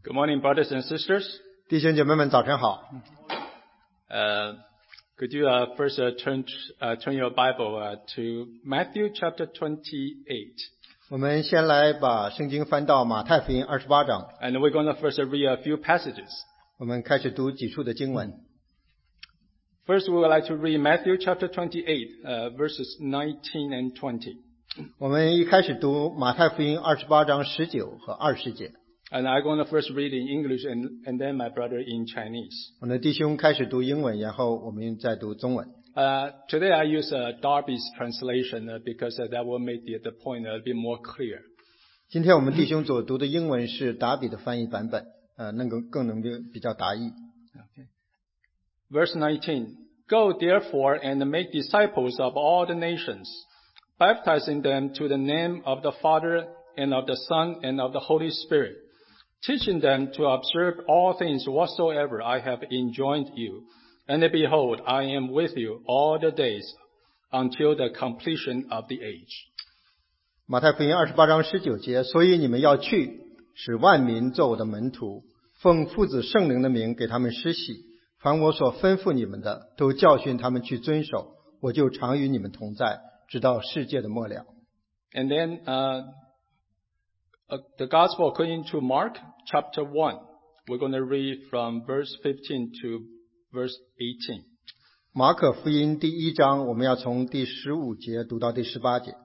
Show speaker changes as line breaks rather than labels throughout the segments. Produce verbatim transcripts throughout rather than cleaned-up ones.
Good morning, brothers and sisters.
弟兄姐妹们，早晨好。
Uh, could you uh, first uh, turn uh, turn your Bible uh, to Matthew chapter twenty-eight?
我们先来把圣经翻到马太福音二十八章。
And we're going to first read a few passages.
我们开始读几处的经文。
First, we would like to read Matthew chapter twenty-eight, uh, verses nineteen and twenty.
我们一开始读马太福音二十八章十九和二十节。
And I'm going to first read in English and, and then my brother in Chinese.
我的弟兄开始读英文，然后我们再读中文。
Uh, today I use uh, Darby's translation uh, because uh, that will make the, the point a bit more clear.
今天我们弟兄所读的英文是达比的翻译版本，呃，能够更能比较达意。
Okay. Verse nineteen. Go therefore and make disciples of all the nations, baptizing them to the name of the Father and of the Son and of the Holy Spirit, teaching them to observe all things whatsoever I have enjoined you. And behold, I am with you all the days until the completion of the age.
马太福音二十八章十九节，所以你们要去，使万民做我的门徒，奉父子圣灵的名给他们施洗，凡我所吩咐你们的，都教训他们去遵守，我就常与你们同在，直到世界的末了。
And then, uh, uh, the Gospel according to Mark chapter one. We're going to read from verse fifteen to verse eighteen.
马可福音第一章，我们要从第十五节读到第十八节。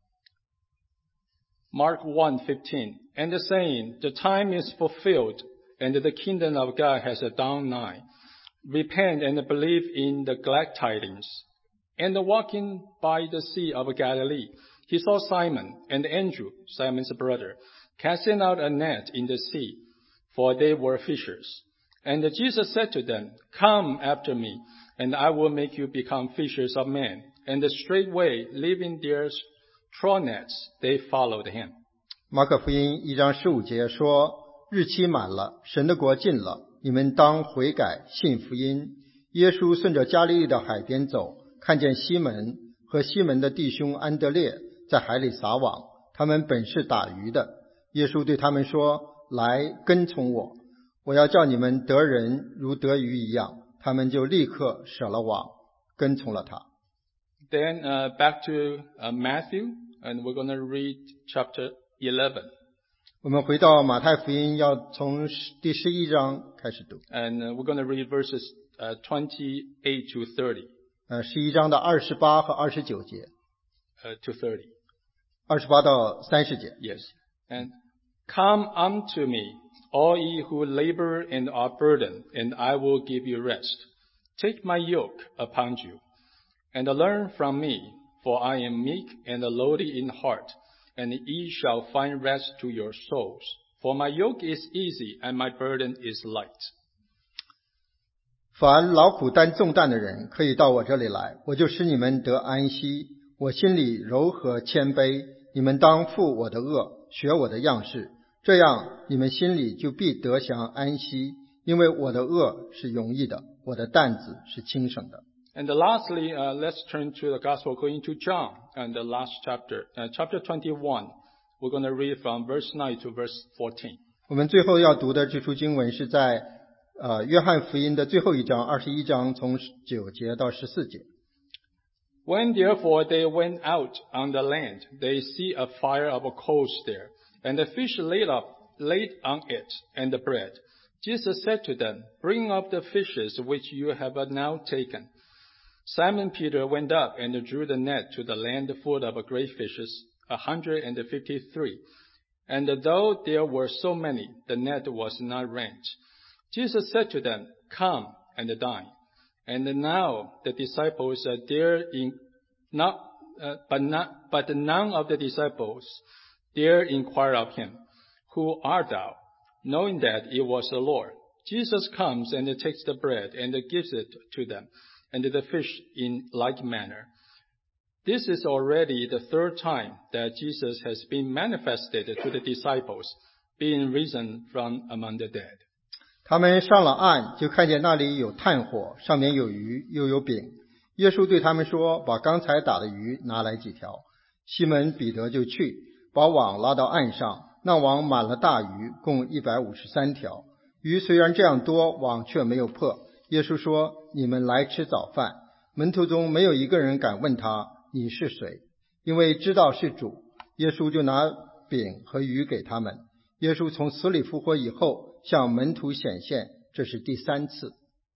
Mark one fifteen. And the saying, the time is fulfilled, and the kingdom of God has drawn nigh. Repent and believe in the glad tidings. And walking by the sea of Galilee, he saw Simon and Andrew, Simon's brother, casting out a net in the sea, for they were fishers. And Jesus said to them, Come after me, and I will make you become fishers of men. And straightway, leaving their straw nets, they followed him.
马可福音一章十五节说，日期满了，神的国近了，你们当悔改，信福音。耶稣顺着加利利的海边走，看见西门和西门的弟兄安德烈在海里撒网，他们本是打鱼的。耶稣对他们说，来跟从我，我要叫你们得人如得鱼一样。他们就立刻舍了网，跟从了他。
Then uh, back to uh, Matthew, and we're going to read chapter eleven.
我们回到马太福音，要从第十一章开始读。
And uh, we're going to read verses uh, twenty-eight to thirty.
呃，十一章的二十八和二十九节，
Uh, to thirty.
二十八到三十节。
Yes. And come unto me, all ye who labor and are burdened, and I will give you rest. Take my yoke upon you, and learn from me, for I am meek and lowly in heart, and ye shall find rest to your souls. For my yoke is easy, and my burden is light.
凡劳苦担重担的人，可以到我这里来，我就使你们得安息。我心里柔和谦卑，你们当负我的恶，学我的样式，这样你们心里就必得享安息。因为我的恶是容易的，我的担子是轻省的。
And lastly, uh, let's turn to the Gospel according to John, and the last chapter, uh, chapter twenty-one. We're going to read from verse nine to verse fourteen.
我们最后要读的这处经文是在呃约翰福音的最后一章，二十一章，从九节到十四节。
When therefore they went out on the land, they see a fire of coals there, and the fish laid up, laid on it, and the bread. Jesus said to them, Bring up the fishes which you have now taken. Simon Peter went up and drew the net to the land full of great fishes, a hundred and fifty-three. And though there were so many, the net was not rent. Jesus said to them, Come and dine. And now the disciples are there in not, uh, but not, but none of the disciples dare inquire of him, Who art thou? Knowing that it was the Lord. Jesus comes and takes the bread and gives it to them, and the fish in like manner. This is already the third time that Jesus has been manifested to the disciples, being risen from among the dead.
他们上了岸，就看见那里有炭火，上面有鱼，又有饼。耶稣对他们说，把刚才打的鱼拿来几条。西门彼得就去，把网拉到岸上， 那网满了大鱼，共一百五十三条。鱼虽然这样多，网却没有破。耶稣说：你们来吃早饭。门徒中没有一个人敢问他：你是谁？因为知道是主。耶稣就拿饼和鱼给他们。耶稣从死里复活以后，向门徒显现，这是第三次。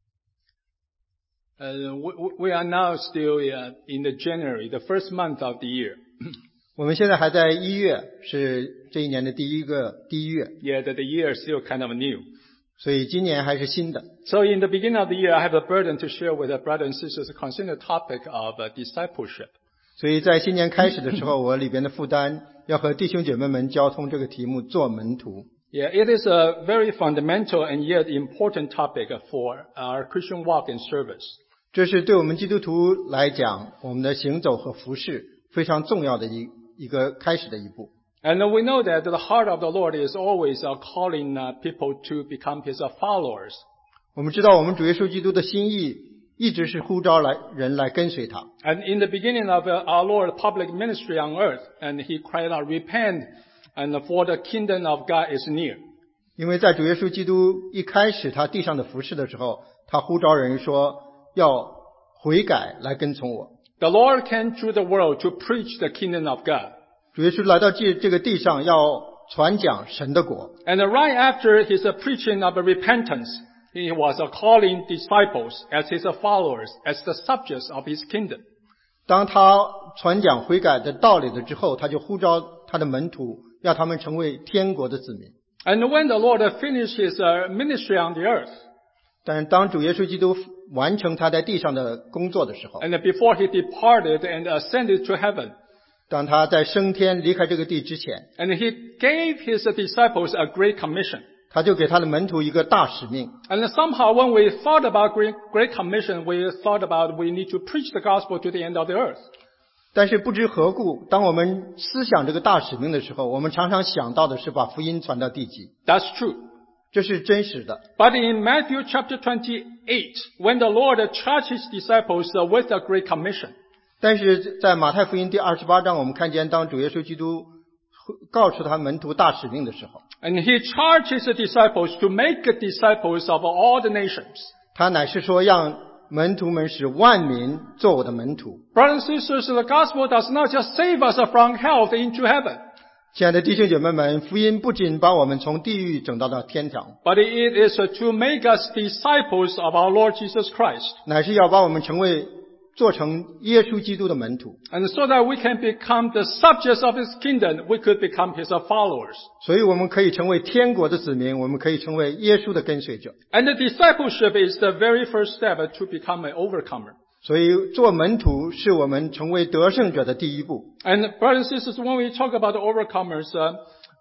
Uh, we, we are now still uh, in the January, the first month of the year.
我们现在还在一月，是这一年的第一个第一月。
Yeah, the, the year is still kind of new.
所以今年还是新的。
So in the beginning of the year, I have a burden to share with the brothers and sisters concerning the topic of uh, discipleship.
所以在新年开始的时候，我里边的负担要和弟兄姐妹们交通这个题目，做门徒。
Yeah, it is a very fundamental and yet important topic for our Christian walk and service.
这是对我们基督徒来讲，我们的行走和服事非常重要的一一个开始的一步。
And we know that the heart of the Lord is always uh, calling uh, people to become His uh, followers.
我们知道，我们主耶稣基督的心意一直是呼召来人来跟随他。
And in the beginning of uh, our Lord's public ministry on earth, and He cried out, "Repent, and for the kingdom of God is near."
因为在主耶稣基督一开始他地上的服事的时候，他呼召人说要悔改来跟从我。
The Lord came to the world to preach the kingdom of God.
主耶稣来到这这个地上要传讲神的国。
And right after his preaching of repentance, he was calling disciples as his followers, as the subjects of his kingdom.
当他传讲悔改的道理了之后，他就呼召他的门徒，要他们成为天国的子民。
And when the Lord finished his ministry on the earth,
但当主耶稣基督完成他在地上的工作的时候，
and before he departed and ascended to heaven,
当他在升天离开这个地之前，
and he gave his disciples a great commission.
他就给他的门徒一个大使命。
And somehow when we thought about great, great commission, we thought about we need to preach the gospel to the end of the earth.
但是不知何故，当我们思想这个大使命的时候，我们常常想到的是把福音传到地极。
That's true.
这是真实的。
But in Matthew chapter twenty-eight, when the Lord charged his disciples with a great commission,
但是在马太福音第二十八章，我们看见当主耶稣基督告诉他门徒大使命的时候，
and he charged his disciples to make disciples of all the nations.
他乃是说让门徒们使万民做我的门徒。
Brothers and sisters, the gospel does not just save us from hell into heaven,
亲爱的弟兄姐妹们，福音不仅把我们从地狱整到了天堂，
but it is to make us disciples of our Lord Jesus Christ.
乃是要把我们成为做成耶稣基督的门徒。
And so that we can become the subjects of his kingdom, we could become his followers.
所以我们可以成为天国的子民，我们可以成为耶稣的跟随者。
And the discipleship is the very first step to become an overcomer.
所以做门徒是我们成为得胜者的第一步。
And brothers and sisters, when we talk about the overcomers, uh,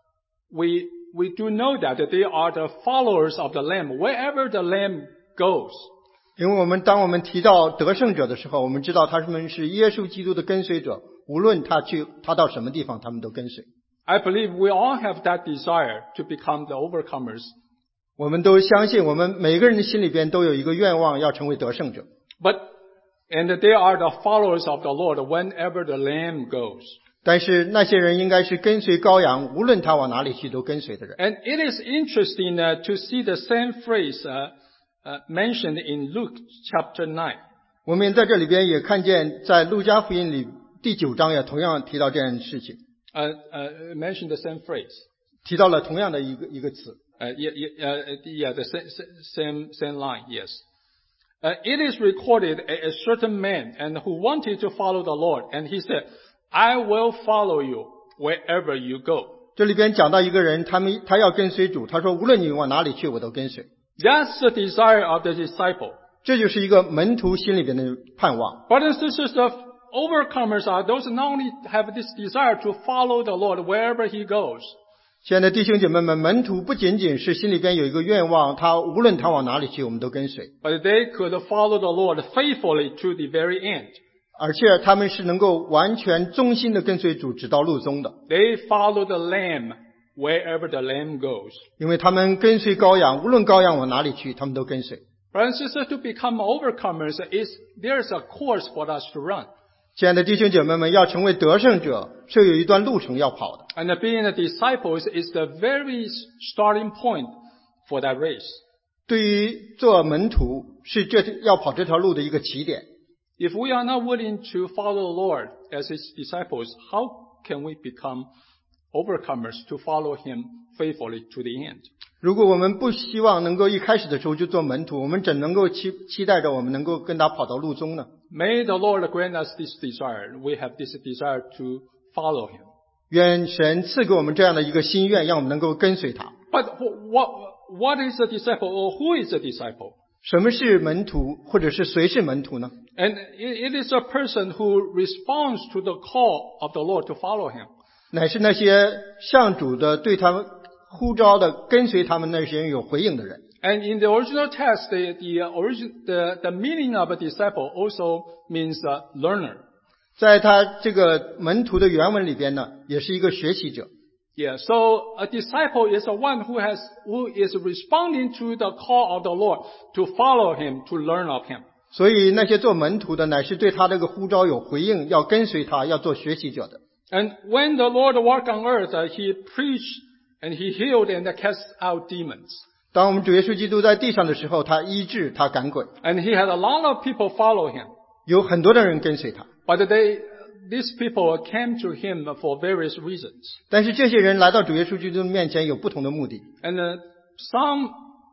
we, we do know that they are the followers of the Lamb, wherever the Lamb goes.
因为我们当我们提到得胜者的时候，我们知道他们是耶稣基督的跟随者，无论他去他到什么地方，他们都跟随。
I believe we all have that desire to become the overcomers.
我们都相信，我们每个人的心里边都有一个愿望，要成为得胜者。
But, and they are the followers of the Lord whenever the Lamb goes.
但是那些人应该是跟随羔羊，无论他往哪里去都跟随的人。
And it is interesting uh, to see the same phrase uh, uh, mentioned in Luke chapter nine.
我们在这里边也看见，在路加福音里第九章也同样提到这样的事情，
Uh, uh, mentioned the same phrase.
提到了同样的一个一个词。
Uh, yeah, yeah, uh, yeah, the same, same, same line, yes. Uh, it is recorded a, a certain man and who wanted to follow the Lord, and he said, I will follow you wherever you go.
这里边讲到一个人，他们他要跟随主，他说无论你往哪里去，我都跟随。
That's the desire of the disciple.
这就是一个门徒心里边的盼望。
Brothers and sisters, the overcomers are those who not only have this desire to follow the Lord wherever he goes,
亲爱的弟兄姐妹们，门徒不仅仅是心里边有一个愿望，他无论他往哪里去，我们都跟随，
but they could follow the Lord faithfully to the very end.
而且他们是能够完全忠心的跟随主，直到路终的，
They follow the Lamb wherever the Lamb goes.
因为他们跟随羔羊，无论羔羊往哪里去，他们都跟随。
Brothers and sisters, to become overcomers is there's a course for us to run.
亲爱的弟兄姐妹们，要成为得胜者是有一段路程要跑的。
And being a disciple is the very starting point for that race.
对于做门徒，是这要跑这条路的一个起点。
If we are not willing to follow the Lord as His disciples, how can we become overcomers to follow Him faithfully to the end?
如果我们不希望能够一开始的时候就做门徒，我们怎能够期期待着我们能够跟他跑到路中呢？
May the Lord grant us this desire. We have this desire to follow Him.
愿神赐给我们这样的一个心愿，让我们能够跟随他。
But what, what is a disciple, or who is a disciple?
什么是门徒，或者是谁是门徒呢？
And it, it is a person who responds to the call of the Lord to follow Him.
乃是那些上主的对他们呼召的跟随他们那些人有回应的人。
And in the original text, the, the, origin, the, the meaning of a disciple also means a learner.
在他这个门徒的原文里边呢，也是一个学习者。
Yeah, so a disciple is a one who has, who is responding to the call of the Lord to follow Him, to learn of Him.
所以那些做门徒的，乃是对他这个呼召有回应，要跟随他，要做学习者的。
And when the Lord walked on earth, uh, He preached and He healed and cast out demons.
当我们主耶稣基督在地上的时候，他医治，他赶鬼，
And He had a lot of people follow Him.
有很多的人跟随他。
But they, these people came to Him for various reasons.
但是这些人来到主耶稣基督面前有不同的目的。
And uh, some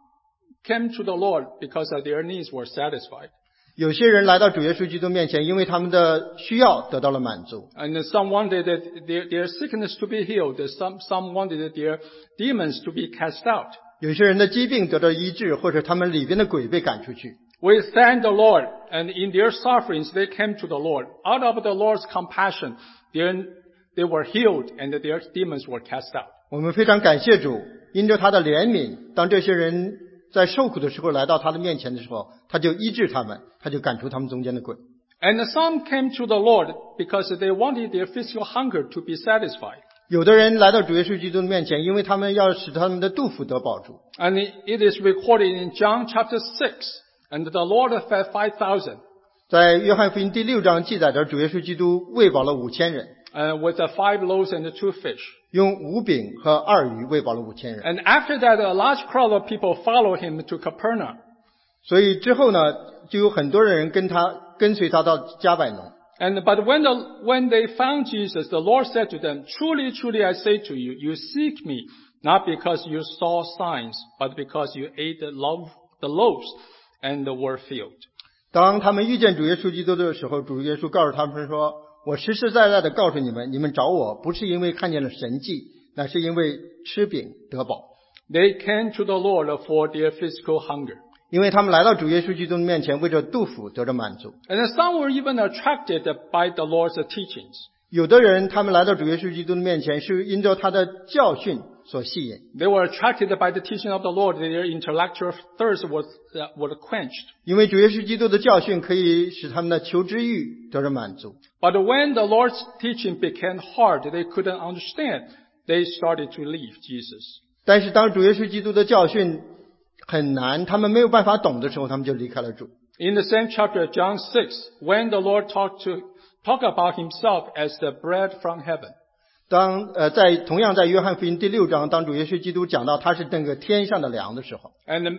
came to the Lord because uh, their needs were satisfied.
有些人来到主耶稣基督面前，因为他们的需要得到了满足。
And uh, some wanted that their, their sickness to be healed. Some, some wanted their demons to be cast out.
有些人的疾病得到医治，或者他们里边的鬼被赶出去。
We thank the Lord, and in their sufferings they came to the Lord. Out of the Lord's compassion, they, they were healed and their demons were cast out.
我们非常感谢主，因着他的怜悯，当这些人在受苦的时候来到他的面前的时候，他就医治他们，他就赶出他们中间的鬼。
And some came to the Lord because they wanted their physical hunger to be satisfied.
有的人来到主耶稣基督的面前，因为他们要使他们的肚腹得饱足。
And it is recorded in John chapter six, and the Lord fed five thousand.
在约翰福音第六章记载着，主耶稣基督喂饱了五千人，
Uh, with the five loaves and the two fish.
用五饼和二鱼喂饱了五千人。
And after that, a large crowd of people followed him to Capernaum.
所以之后呢，就有很多人跟他跟随他到加百农。
And but when the when they found Jesus, the Lord said to them, "Truly, truly, I say to you, you seek me not because you saw signs, but because you ate the loaf, the loaves, and were filled."
当他们遇见主耶稣基督的时候，主耶稣告诉他们说：“我实实在在的告诉你们，你们找我不是因为看见了神迹，乃是因为吃饼得饱。
They came to the Lord for their physical hunger.
因为他们来到主耶稣基督的面前，为着肚腹得着满足。
And then some were even attracted by the Lord's teachings.
有的人，他们来到主耶稣基督的面前，是因着他的教训所吸引。
They were attracted by the teaching of the Lord. Their intellectual thirst was uh, was quenched.
因为主耶稣基督的教训可以使他们的求知欲得着满足。
But when the Lord's teaching became hard, they couldn't understand. They started to leave Jesus.
但是当主耶稣基督的教训很难，他们没有办法懂的时候，他们就离开了主。
In the same chapter, John six, when the Lord talked to talk about himself as the bread from heaven.
当呃在同样在约翰福音第六章，当主耶稣基督讲到他是那个天上的粮的时候，
And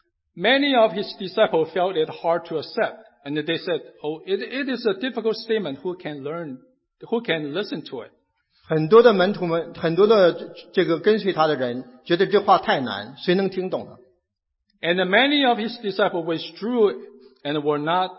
many of his disciples felt it hard to accept. And they said, "Oh, it, it is a difficult statement. Who can learn? Who can listen to it?"
很多的门徒们，很多的这个跟随他的人，觉得这话太难，谁能听懂呢？
And many of his disciples withdrew and were not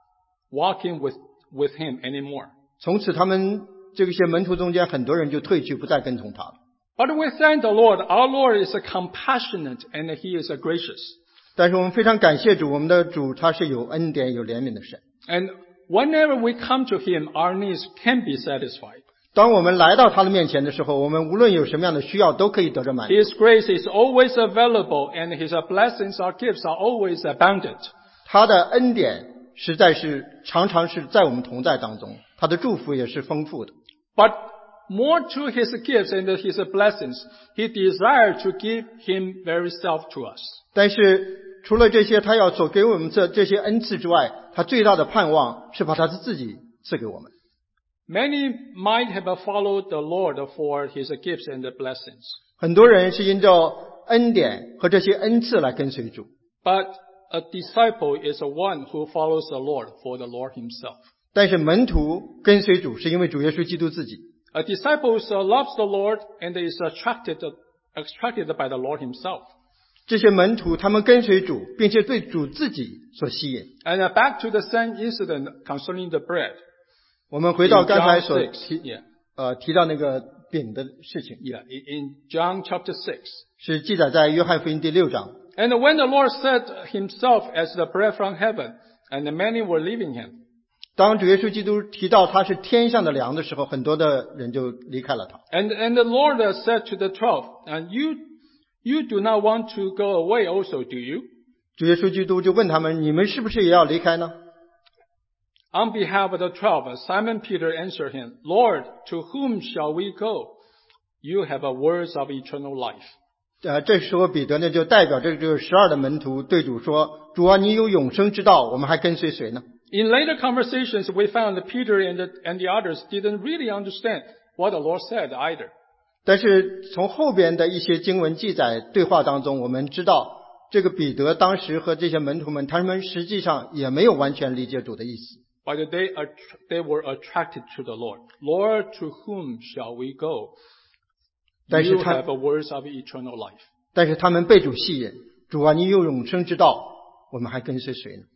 walking with, with him anymore.
从此，他们这些门徒中间很多人就退去，不再跟从他了。
But we thank the Lord. Our Lord is a compassionate and he is a gracious.
但是我们非常感谢主，我们的主他是有恩典、有怜悯的神。
And whenever we come to him, our needs can be satisfied.
当我们来到他的面前的时候，我们无论有什么样的需要，都可以得着满足。
His grace is always available and his blessings, our gifts are always abundant.
他的恩典实在是常常是在我们同在当中，他的祝福也是丰富的。
But more to his gifts and his blessings, he desired to give him very self to us.
但是除了这些，他要所给我们这这些恩赐之外，他最大的盼望是把他的自己赐给我们。
Many might have followed the Lord for his gifts and blessings.
很多人是因着恩典和这些恩赐来跟随主，
But a disciple is one who follows the Lord for the Lord himself.
但是门徒跟随主是因为主耶稣基督自己。
A disciple loves the Lord and is attracted, attracted by the Lord himself.
这些门徒他们跟随主，并且对主自己所吸引。
And back to the same incident concerning the bread.
我们回到
In
刚才
John
所
six,
提
yeah,
呃提到那个饼的事情，
yeah, in in John chapter six.
是记载在约翰福音第六章。
And when the Lord set himself as the bread from heaven, and many were leaving him.
当主耶稣基督提到他是天上的粮的时候，很多的人就离开了他。
And, and the Lord said to the twelve, and you, you do not want to go away also, do you?
主耶稣基督就问他们：“你们是不是也要离开呢？”
On behalf of the twelve, Simon Peter answered him, Lord, to whom shall we go? You have a words of eternal life.
呃，这时候彼得呢就代表这个十二的门徒对主说：“主啊，你有永生之道，我们还跟随谁呢？”
In later conversations, we found that Peter and the, and the others didn't really understand what the Lord said either.
但是从后边的一些经文记载对话当中，我们知道这个彼得当时和这些门徒们，他们实际上也没有完全理解主的意思。
But they, they were attracted to the Lord. Lord, to whom shall we go?
但是
You
他
have a words of eternal life.
但是他们被主吸引，主啊，你有永生之道，我们还跟随谁呢？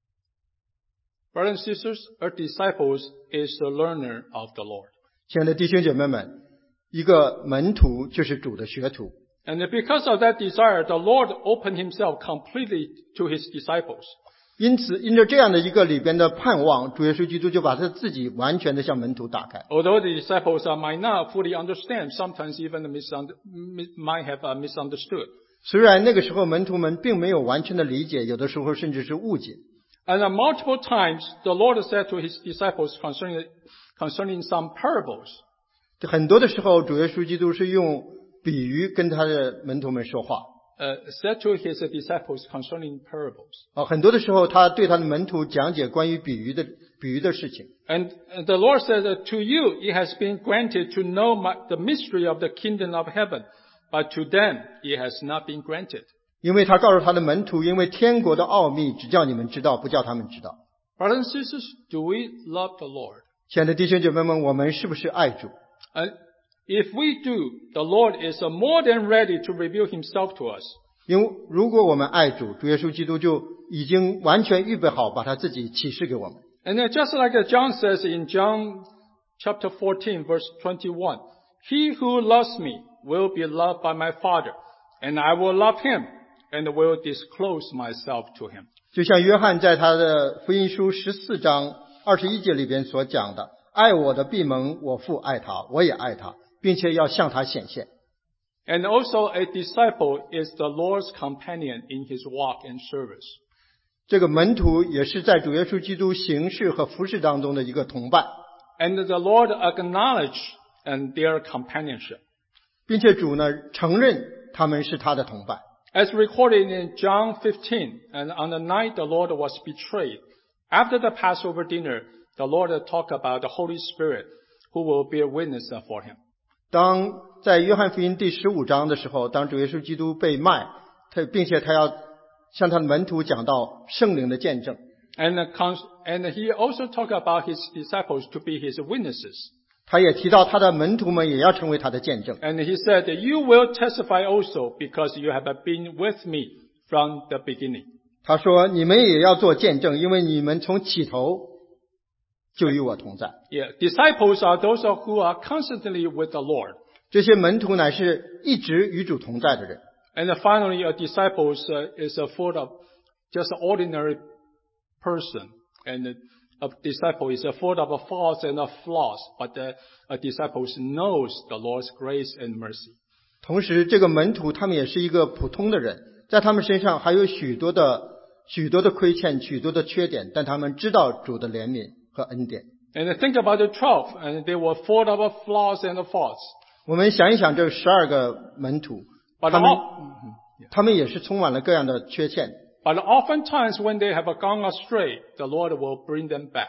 Brothers and sisters, a disciple is the learner of the Lord.
亲爱的弟兄姐妹们，一个门徒就是主的学徒。
And because of that desire, the Lord opened himself completely to his disciples.
因此，因着这样的一个里边的盼望，主耶稣基督就把他自己完全的向门徒打开。
Although the disciples might not fully understand, sometimes even misunder, might have misunderstood.
虽然那个时候门徒们并没有完全的理解，有的时候甚至是误解。
And multiple times, the Lord said to his disciples concerning, concerning some parables.
很多的时候，主耶稣基督是用比喻跟他的门徒们说话。
Uh, said to his disciples concerning parables.
啊，很多的时候，他对他的门徒讲解关于比喻的比喻的事情。
And the Lord said that to you it has been granted to know my, the mystery of the kingdom of heaven, but to them it has not been granted.
因为他告诉他的门徒，因为天国的奥秘只叫你们知道，不叫他们知道。
Brothers and sisters, do we love the Lord?
亲爱的弟兄姐妹们，我们是不是爱主？
And if we do, the Lord is more than ready to reveal himself to us.
因为如果我们爱主，主耶稣基督就已经完全预备好，把他自己启示给我们。
And then just like John says in John chapter fourteen, verse twenty-one, He who loves me will be loved by my Father, and I will love him, and will disclose myself to him.
就像约翰在他的福音书十四章二十一节里边所讲的：“爱我的必蒙我父爱他，我也爱他，并且要向他显现。”
And also a disciple is the Lord's companion in his walk and service.
这个门徒也是在主耶稣基督行事和服侍当中的一个同伴，
And the Lord acknowledged and their companionship.
并且主呢承认他们是他的同伴。
As recorded in John fifteen, and on the night the Lord was betrayed, after the Passover dinner, the Lord talked about the Holy Spirit who will bear witness for him.
当在约翰福音第十五章的时候，当主耶稣基督被卖，他并且他要向他的门徒讲到圣灵的见证。
And, and he also talked about his disciples to be his witnesses.
他也提到他的门徒们也要成为他的见证。
And he said, you will testify also because you have been with me from the beginning.
他说：“你们也要做见证，因为你们从起头就与我同在。”
Yeah, disciples are those who are constantly with the Lord.
这些门徒乃是一直与主同在的人。
And finally, a disciple is a full of just an ordinary person. And a disciple is full of faults and flaws, but a disciple knows the Lord's grace and mercy.
同时，这个门徒他们也是一个普通的人，在他们身上还有许多的许多的亏欠，许多的缺点，但他们知道主的怜悯和恩典。
And think about the twelve, and they were full of flaws and faults.
我们想一想，这十二个门徒，
But
他们
all,
他们也是充满了各样的缺陷。
but oftentimes when they have gone astray, the Lord will bring them back.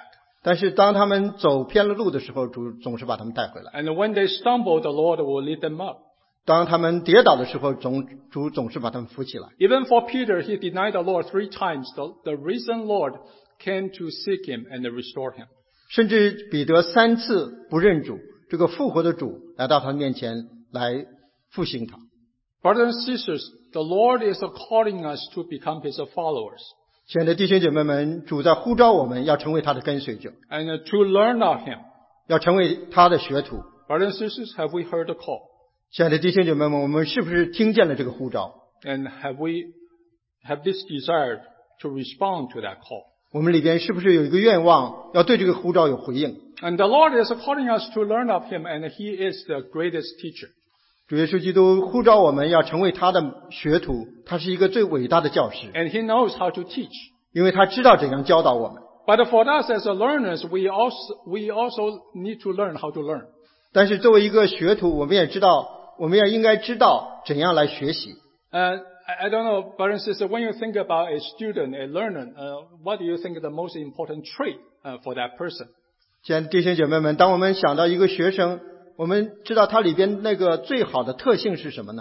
但是当他们走偏了路的时候，主总是把他们带回来。
And when they stumble, the Lord will lead them up.
当他们跌倒的时候，总主总是把他们扶起来。
Even for Peter, he denied the Lord three times. The, the risen Lord came to seek him and restore him.
甚至彼得三次不认主，这个复活的主来到他面前来复兴他。
Brothers and sisters, the Lord is calling us to become his followers
亲爱的弟兄姐妹们，主在呼召我们要成为他的跟随者，
and to learn of him.
要成为他的学徒。
Brothers and sisters, have we heard the call?
亲爱的弟兄姐妹们，我们是不是听见了这个呼召？
And have we have this desire to respond to that call?
我们里边是不是有一个愿望，要对这个呼召有回应？
And the Lord is calling us to learn of him, and he is the greatest teacher.
主耶稣基督呼召我们要成为他的学徒，他是一个最伟大的教师，
And he knows how to teach.
因为他知道怎样教导我们。
But for us as learners, we also, we also need to learn how to learn.
但是作为一个学徒，我们也知道，我们也应该知道怎样来学习。
Uh, I, I don't know, brothers and sisters, when you think about a student, a learner, uh, what do you think is the most important trait uh, for that person?
亲爱的弟兄姐妹们，当我们想到一个学生，我们知道他里边那个最好的特性是什么呢？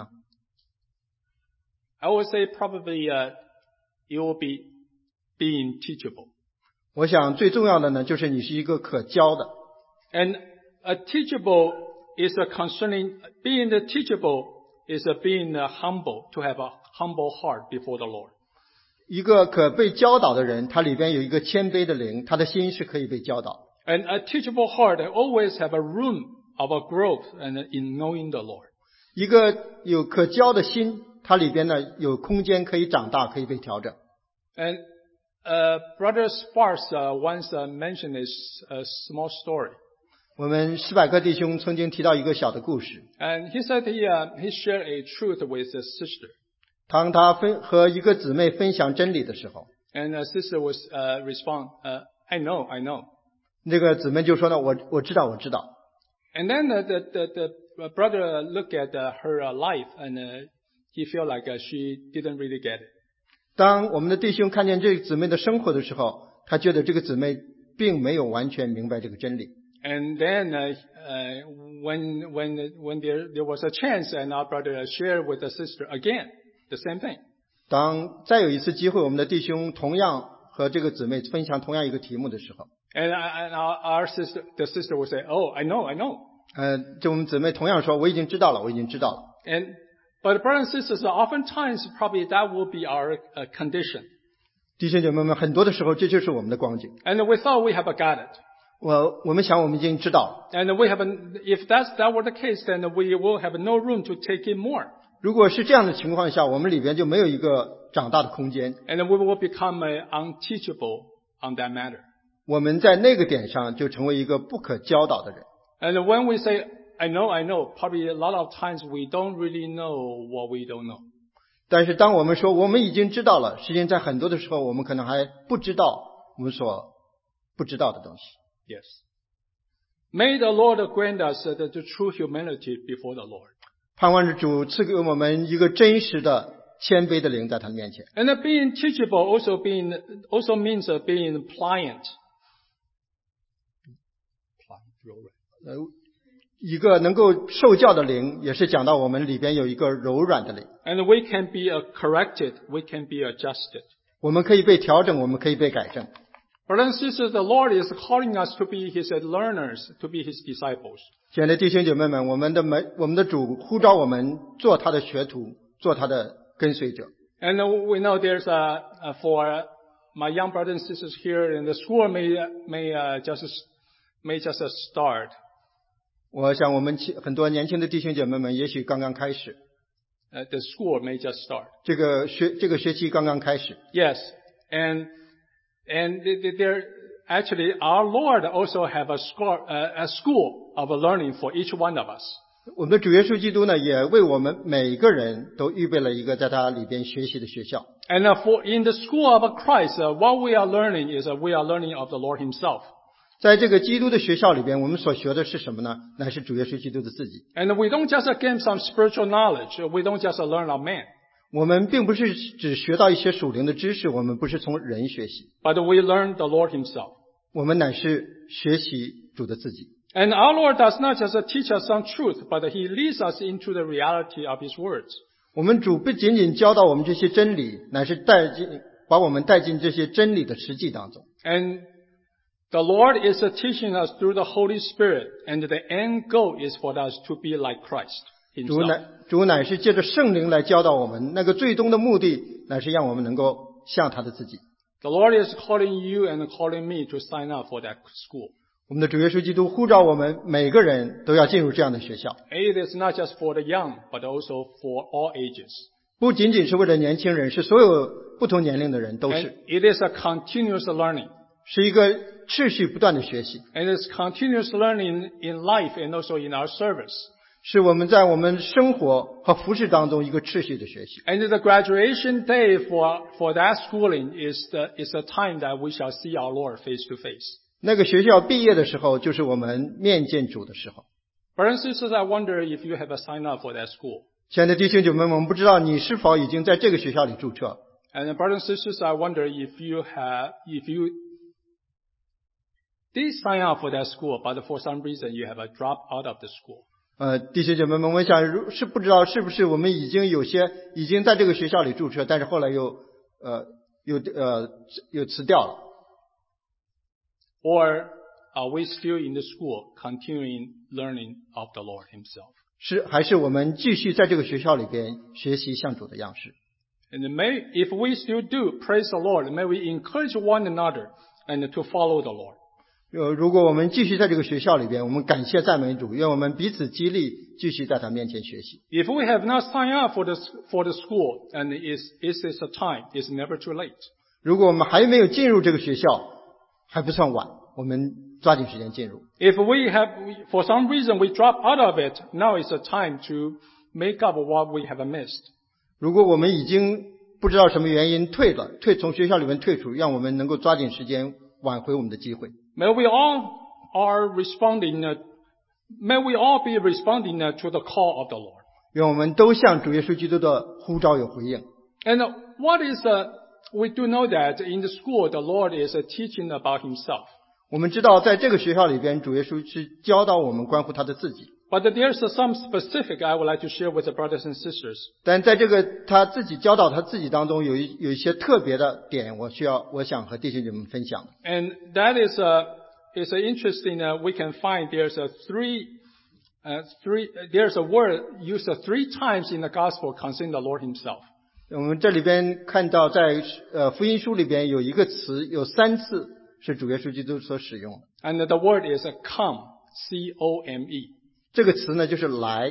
I would say probably uh, it will be being teachable.
我想最重要的呢，就是你是一个可教的。
And a teachable is a concerning, being the teachable is a being uh, humble, to have a humble heart before the Lord.
一个可被教导的人，他里边有一个谦卑的灵，他的心是可以被教导。
And a teachable heart always have a room of a growth and in knowing the Lord.
一个有可教的心，它里边呢有空间可以长大，可以被调整。
And uh, Brother Sparks uh, once uh, mentioned a, s- a small story.
我们施百克弟兄曾经提到一个小的故事，
And he said he, uh, he shared a truth with his sister.
当他分和一个姊妹分享真理的时候，
And the sister was uh, respond, uh, I know, I know.
那个姊妹就说呢，我我知道，我知道。
And then uh, the, the, the brother looked at uh, her uh, life and uh, he felt like uh, she didn't really get it.
当我们的弟兄看见这个姊妹的生活的时候，他觉得这个姊妹并没有完全明白这个真理。
And then uh, uh, when, when, when there, there was a chance and our brother shared with the sister again, the same thing.
当再有一次机会，我们的弟兄同样和这个姊妹分享同样一个题目的时候，
And, uh, and our, our sister, the sister would say, oh, I know, I know.
呃，这我们姊妹同样说，我已经知道了，我已经知道了。
And, but brothers and sisters, oftentimes probably that will be our uh, condition.
弟兄姐妹们，很多的时候这就是我们的光景。
And we thought we have got it.
我我们想我们已经知道了。
And we have, an, if that's, that were the case, then we will have no room to take in more.
如果是这样的情况下，我们里边就没有一个长大的空间。
And we will become uh, unteachable on that matter.
我们在那个点上就成为一个不可教导的人。
And when we say, I know, I know, probably a lot of times we don't really know what we don't know.
但是当我们说我们已经知道了，实际上在很多的时候，我们可能还不知道我们所不知道的东西。
Yes. May the Lord grant us uh, the, the true humility before the Lord.
盼望着主赐给我们一个真实的谦卑的灵在他的面前。
And uh, being teachable also being, also means uh, being pliant.
呃，一个能够受教的灵，也是讲到我们里边有一个柔软的灵，
And we can be uh, corrected, we can be adjusted.
我们可以被调整，我们可以被改正。
Brothers and sisters, the Lord is calling us to be His learners, to be His disciples.
亲爱的弟兄姐妹们，我们的门，我们的主呼召我们做他的学徒，做他的跟随者。
And uh, we know there's uh, uh, for my young brothers and sisters here in the school may may uh, just may just uh, start.
我想我们其很多年轻的弟兄姐妹们，也许刚刚开始，
Uh, the school may just start.
这个学这个学期刚刚开始。
Yes, and and th- th- there actually our Lord also have a school uh, a school of learning for each one of us.
我们的主耶稣基督呢，也为我们每个人都预备了一个在他里边学习的学校。
And uh, for in the school of Christ, uh, what we are learning is uh, we are learning of the Lord Himself.
在这个基督的学校里边，我们所学的是什么呢？乃是主耶稣基督的自己。
And we don't just gain some spiritual knowledge. We don't just learn of man,
我们并不是只学到一些属灵的知识，我们不是从人学习，
but we learn the Lord Himself.
我们乃是学习主的自己。
And our Lord does not just teach us some truth, but He leads us into the reality of His words.
我们主不仅仅教导我们这些真理，乃是带进把我们带进这些真理的实际当中。
And the Lord is teaching us through the Holy Spirit, and the end goal is for us to be like Christ
主
Himself.
乃主乃是借着圣灵来教导我们，那个最终的目的乃是让我们能够像他的自己。
The Lord is calling you and calling me to sign up for that school.
我们的主耶稣基督呼召我们每个人都要进入这样的学校，
It is not just for the young, but also for all ages.
不仅仅是为了年轻人，是所有不同年龄的人都
And
是，
it is a continuous learning.
是一个持续不断的学习，
And it's continuous learning in life and also in our service.
是我们在我们生活和服事当中一个持续的学习。
And the graduation day for, for that schooling is the, is the time that we shall see our Lord face to face.
那个学校毕业的时候，就是我们面见主的时候。
Brothers and sisters, I wonder if you have a sign up for that school.
亲爱的弟兄姐妹们，我们不知道你是否已经在这个学校里注册。
And brothers and sisters, I wonder if you have, if you did sign up for that school, but for some reason you have a drop out of the school.
呃，弟兄姐妹们，我想如是不知道是不是我们已经有些已经在这个学校里注册，但是后来又呃又呃又辞掉了。
Or are we still in the school continuing learning of the Lord Himself?
是还是我们继续在这个学校里边学习向主的样式？
And may, if we still do, praise the Lord, may we encourage one another and to follow the Lord.
呃，如果我们继续在这个学校里边，我们感谢赞美主，愿我们彼此激励，继续在他面前学习。
If we have not signed up for the, for the school, and it is a time, it's never too late.
如果我们还没有进入这个学校，还不算晚，我们抓紧时间进入。
If we have, for some reason we drop out of it, now is the time to make up what we have missed.
如果我们已经不知道什么原因退了，退从学校里面退出，让我们能够抓紧时间挽回我们的机会。
May we all are responding, uh, may we all be responding uh, to the call of the Lord.
愿我们都向主耶稣基督的呼召有回应。
And uh, what is, uh, we do know that in the school the Lord is uh, teaching about Himself.
我们知道在这个学校里边，主耶稣是教导我们关乎他的自己。
But there's some specific I would like to share with the brothers and sisters.
但在这个他自己教导他自己当中，有一有一些特别的点，我需要我想和弟兄姐妹们分享。
And that is, uh, is uh, interesting. Uh, we can find there's a three, uh, three, there's a word used uh, three times in the gospel concerning the Lord Himself.
我们这里边看到在呃福音书里边有一个词，有三次是主耶稣基督所使用的。
And the word is uh, come, C O M E.
这个词呢就是来，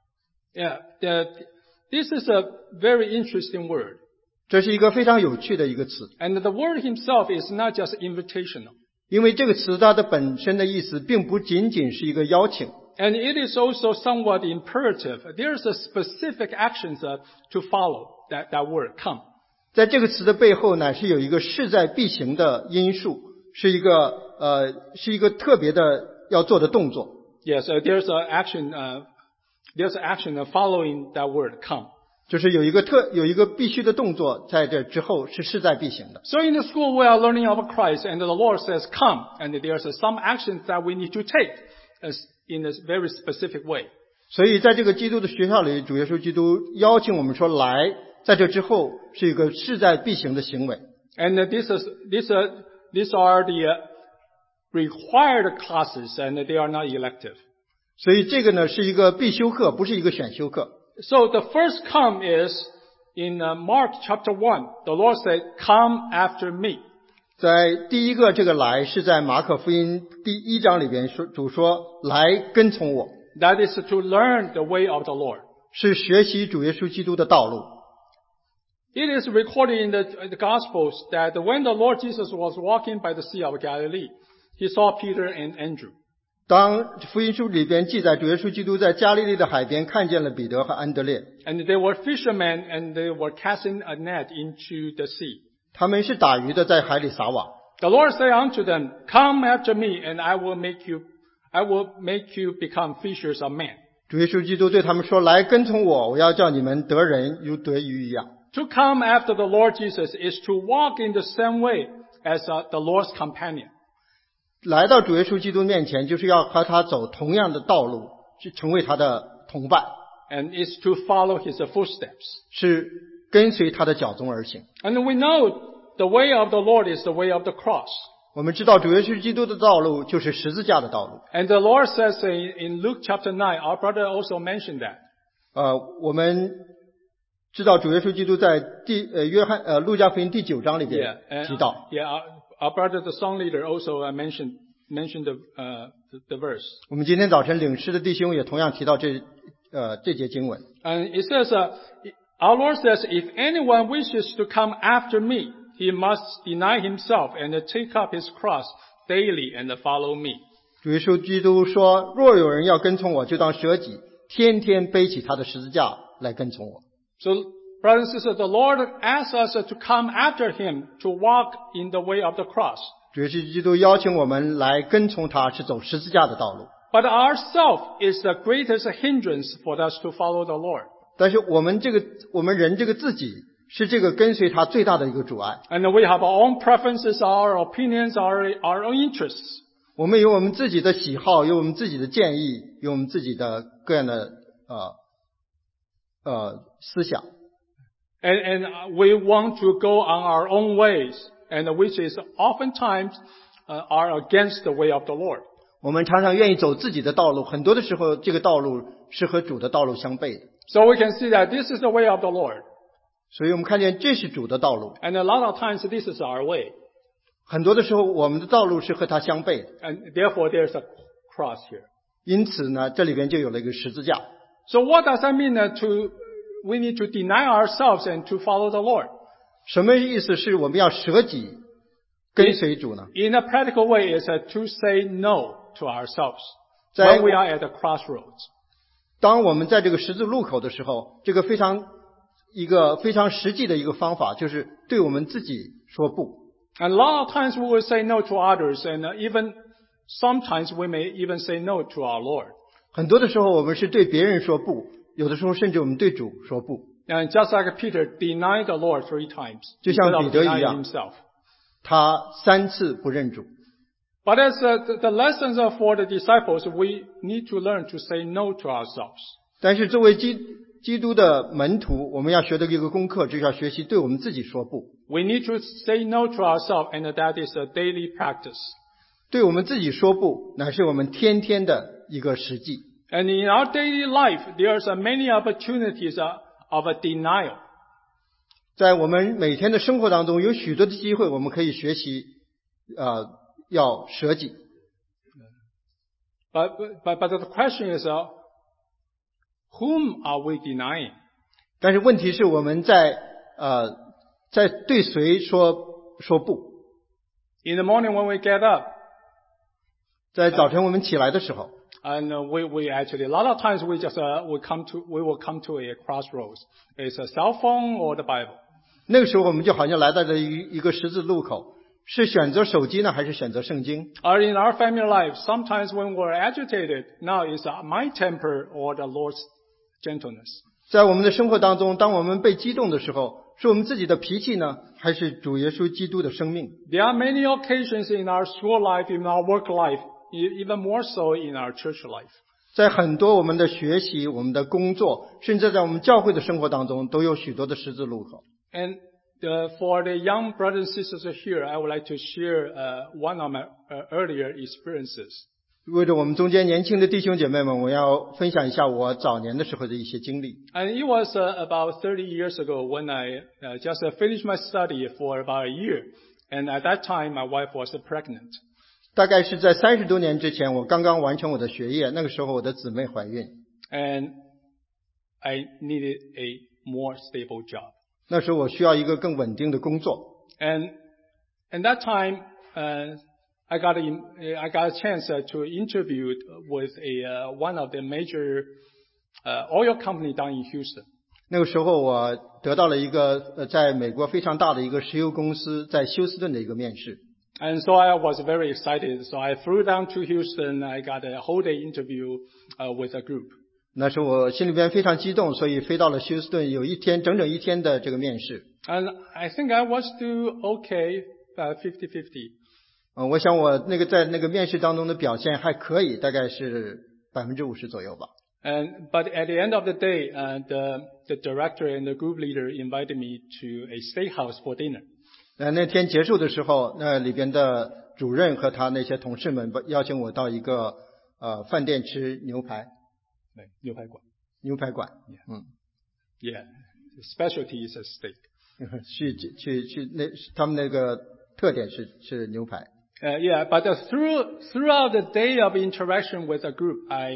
Yeah, the, this is a very interesting word.
这是一个非常有趣的一个词。
And the word himself is not just invitational.
因为这个词它的本身的意思并不仅仅是一个邀请，
And it is also somewhat imperative. There's a specific actions uh, to follow that, that word, come.
在这个词的背后乃是有一个势在必行的因素，是一个呃是一个特别的要做的动作。
Yes, uh, there's an action, uh, there's an action uh, following that word, come.
就是有一个特有一个必须的动作在这之后是势在必行的。
So in the school we are learning of Christ and the Lord says come, and there's uh, some actions that we need to take as in a very specific way.
所以在这个基督的学校里，主耶稣基督邀请我们说来，在这之后是一个势在必行的行为。
And uh, this is, this, uh, these are the uh, required classes and they are not elective.
所以这个呢是一个必修课，不是一个选修课。
So the first come is in uh, Mark chapter one. The Lord said, come after me.
在第一个这个来是在马可福音第一章里边说，主说来跟从我，
That is to learn the way of the Lord.
是学习主耶稣基督的道路。
It is recorded in the, the Gospels that when the Lord Jesus was walking by the Sea of Galilee, he saw Peter and Andrew.
当福音书里边记载主耶稣基督在加利利的海边看见了彼得和安德烈，
And they were fishermen and they were casting a net into the sea.
他们是打鱼的，在海里撒网。
The Lord said unto them, come after me and I will make you, I will make you become fishers of men.
主耶稣基督对他们说：“来跟从我，我要叫你们得人如得鱼一样。”
To come after the Lord Jesus is to walk in the same way as uh, the Lord's companion.
来到主耶稣基督面前，就是要和他走同样的道路，去成为他的同伴，
and is to follow his footsteps.
是跟随他的脚踪而行。
And we know the way of the Lord is the way of the cross.
我们知道主耶稣基督的道路就是十字架的道路。
And the Lord says in, in Luke chapter nine, our brother also mentioned that.
呃，我们知道主耶稣基督在第呃约翰呃路加福音第九章里
Yeah,
边
and,
提到，
yeah, our, our brother, the song leader, also uh, mentioned mentioned the, uh, the the verse.
我们今天早晨领诗的弟兄也同样提到这呃这节经文。
And it says, uh, our Lord says, if anyone wishes to come after me, he must deny himself and take up his cross daily and follow me.
主耶稣基督说：“若有人要跟从我，就当舍己，天天背起他的十字架来跟从我。”
So, brothers and sisters, the Lord asks us to come after him, to walk in the way of the cross.
主耶稣基督邀请我们来跟从他，是走十字架的道路。
But ourself is the greatest hindrance for us to follow the Lord.
但是我们这个我们人这个自己是这个跟随他最大的一个阻碍。
And we have our own preferences, our opinions, our, our own interests.
我们有我们自己的喜好，有我们自己的建议，有我们自己的各样的呃呃思想。
And, and we want to go on our own ways, and which is oftentimes uh, are against the way of the Lord.
我们常常愿意走自己的道路，很多的时候这个道路是和主的道路相悖的。
So we can see that this is the way of the Lord.
所以我们看见这是主的道路，
And a lot of times this is our way.
很多的时候我们的道路是和他相悖的。
And therefore there's a cross here.
因此呢，这里边就有了一个十字架。
So what does that mean uh, to, we need to deny ourselves and to follow the Lord?
什么意思？是我们要舍己跟随主呢？
In a practical way is uh, to say no to ourselves
在
when we are at the crossroads.
当我们在这个十字路口的时候，这个非常一个非常实际的一个方法，就是对我们自己说不。
And a lot of times we will say no to others, and uh, even sometimes we may even say no to our Lord.
很多的时候我们是对别人说不，有的时候甚至我们对主说不。
And just like Peter denied the Lord three times,
就像
instead of
彼得一
denying
样。
himself.
他三次不认主。
But as uh, the, the lessons are for the disciples, we need to learn to say no to ourselves.
但是作为基基督的门徒，我们要学的一个功课，就是要学习对我们自己说不。
We need to say no to ourselves, and that is a daily practice.
对我们自己说不，乃是我们天天的一个实际。
And in our daily life, there's uh, many opportunities uh, of a denial.
在我们每天的生活当中，有许多的机会，我们可以学习，呃，要舍己。
But, but, but the question is, uh, whom are we denying?
但是问题是我们在呃在对谁说说不？
In the morning when we get up,
在早晨我们起来的时候，
and uh, we, we actually, a lot of times we just, uh, we come to, we will come to a crossroads. It's a cell phone or the Bible.
那个时候我们就好像来到了一一个十字路口，是选择手机呢，还是选择圣经？
Or in our family life, sometimes when we're agitated, now it's uh, my temper or the Lord's gentleness.
在我们的生活当中，当我们被激动的时候，是我们自己的脾气呢，还是主耶稣基督的生命？
There are many occasions in our school life, in our work life, e- even more so in our church life.
在很多我们的学习、我们的工作，甚至在我们教会的生活当中，都有许多的十字路口。
And uh, for the young brothers and sisters here, I would like to share uh, one of my uh, earlier experiences.
为着我们中间年轻的弟兄姐妹们，我要分享一下我早年的时候的一些经历。
And it was uh, about thirty years ago when I uh, just uh, finished my study for about a year. And at that time, my wife was uh, pregnant.
大概是在三十多年之前，我刚刚完成我的学业，那个时候我的姊妹怀孕，
And I needed a more stable job.
那时候我需要一个更稳定的工作。
And at that time, uh, I got a, I got a chance uh, to interview with a, uh, one of the major uh, oil company down in Houston.
那个时候我得到了一个呃，在美国非常大的一个石油公司在休斯顿的一个面试。
And so I was very excited. So I flew down to Houston. I got a whole day interview uh, with a group.
那时候我心里边非常激动，所以飞到了休斯顿，有一天整整一天的这个面试。
And I think I was do okay, uh, fifty fifty.
呃，我想我那个在那个面试当中的表现还可以，大概是百分之五十左右吧。
And but at the end of the day, uh, the the director and the group leader invited me to a steakhouse for dinner.
那那天结束的时候，那里边的主任和他那些同事们邀请我到一个呃饭店吃牛排。
对，牛排馆。
牛排馆。
Yeah.
嗯。
Yeah. The specialty is a steak.
去去去那他们那个特点是是牛排。
Uh, yeah, but uh, through throughout the day of interaction with the group, I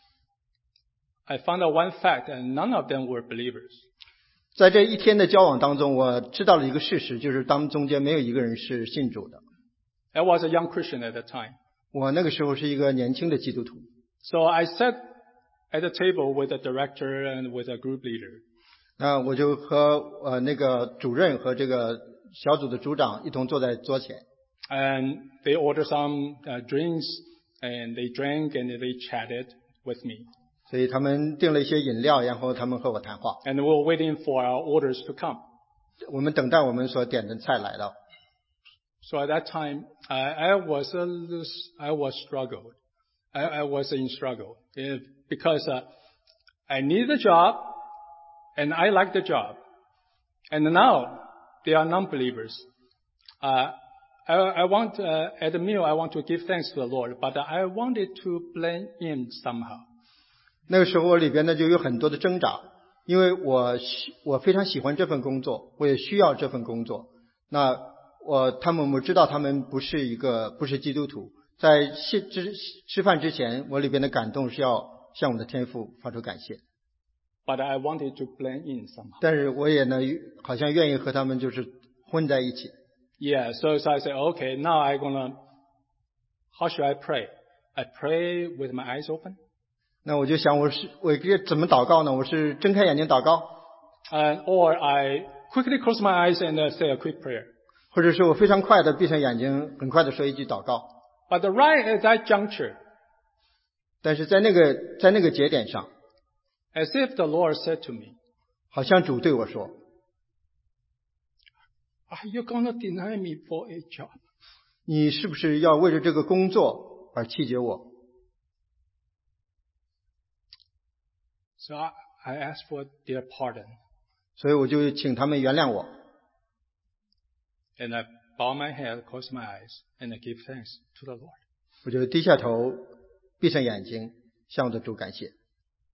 I found out one fact, and none of them were believers.
在这一天的交往当中，我知道了一个事实，就是他们中间没有一个人是信主的。
I was a young Christian at the time.
我那个时候是一个年轻的基督徒。
So I sat at the table with the director and with a group leader.
那我就和呃那个主任和这个小组的组长一同坐在桌前。
And they ordered some uh, drinks, and they drank, and they chatted with me.
所以他们订了一些饮料，然后他们和我谈话。
And we were waiting for our orders to come.
我们等待我们所点的菜来到。
So at that time, I, I was a little, I was struggled. I, I was in struggle because uh, I needed a job, and I liked the job. And now they are non-believers. Uh, I, I want uh, at the meal I want to give thanks to the Lord, but I wanted to blend in somehow.
那个时候我里边呢就有很多的挣扎，因为我我非常喜欢这份工作，我也需要这份工作。那我他们我知道他们不是一个不是基督徒，在吃吃吃饭之前，我里边的感动是要向我的天父发出感谢。
But I wanted to blend in somehow.
但是我也呢好像愿意和他们就是混在一起。
Yeah, so, so I said, okay, now I'm gonna, how should I pray? I pray with my eyes open.
那我就想我是我该怎么祷告呢？我是睁开眼睛祷告，
And, or I quickly close my eyes and uh, say a quick prayer.
或者是我非常快的闭上眼睛，很快的说一句祷告。
But right at that juncture,
但是在那个在那个节点上，
as if the Lord said to me,
好像主对我说
are you gonna deny me for a job?
你是不是要为了这个工作而弃绝我？
So I, I asked for their pardon.
所以我就请他们原谅我。
And I bow my head, close my eyes, and I give thanks to the Lord.
我就低下头，闭上眼睛，向我的主感谢。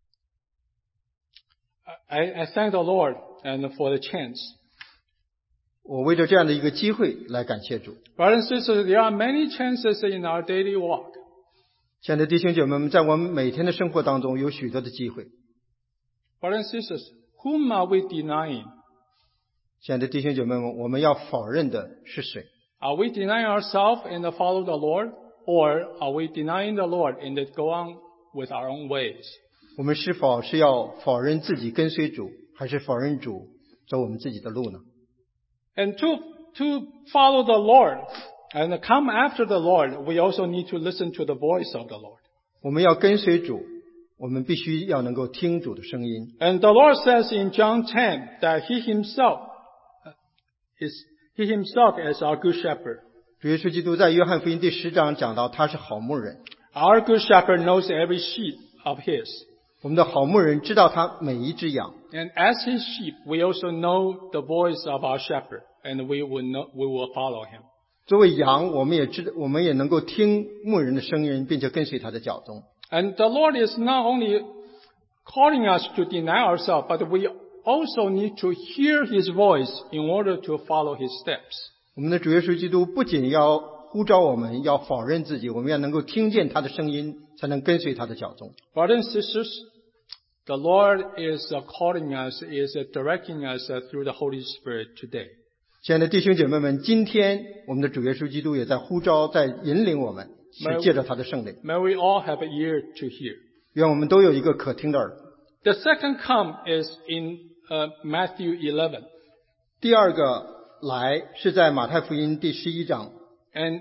I, I thank the Lord and for the chance.
我为着这样的一个机会来感谢主。
Brothers and sisters, there are many chances in our daily walk.
亲爱的弟兄姐妹们，在我们每天的生活当中有许多的机会。
Brothers and sisters, whom are we denying?
亲爱的弟兄姐妹们，我们要否认的是谁？
Are we denying ourselves and follow the Lord? Or are we denying the Lord and go on with our own ways?
我们是否是要否认自己跟随主，还是否认主走我们自己的路呢？
And to, to follow the Lord and come after the Lord, we also need to listen to the voice of the Lord.
我们要跟随主，我们必须要能够听主的声音。
And the Lord says in John ten that He Himself is He Himself is our good shepherd.
主耶稣基督在约翰福音第十章讲到，他是好牧人。
Our good shepherd knows every sheep of His.
我们的好牧人知道他每一只羊。
And as His sheep, we also know the voice of our shepherd, and we will know, we will follow Him.
作为羊，我们也知道，我们也能够听牧人的声音，并且跟随他的脚踪。
And the Lord is not only calling us to deny ourselves, but we also need to hear His voice in order to follow His steps.
我们的主耶稣基督不仅要呼召我们，要否认自己，我们要能够听见他的声音，才能跟随他的脚踪。
Brothers and sisters, the Lord is calling us, is directing us through the Holy Spirit today.
亲爱的弟兄姐妹们，今天我们的主耶稣基督也在呼召，在引领我们，是借着他的圣灵。
May we all have an ear to hear.
愿我们都有一个可听的耳。
The second come is in uh, Matthew eleven.
第二个来是在马太福音第十一章。
And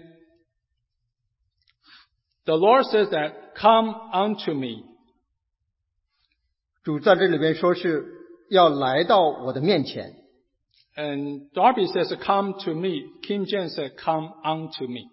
the Lord says that, come unto me.
主在这里边说是要来到我的面前。
And Darby says, come to me. King James said, come unto me.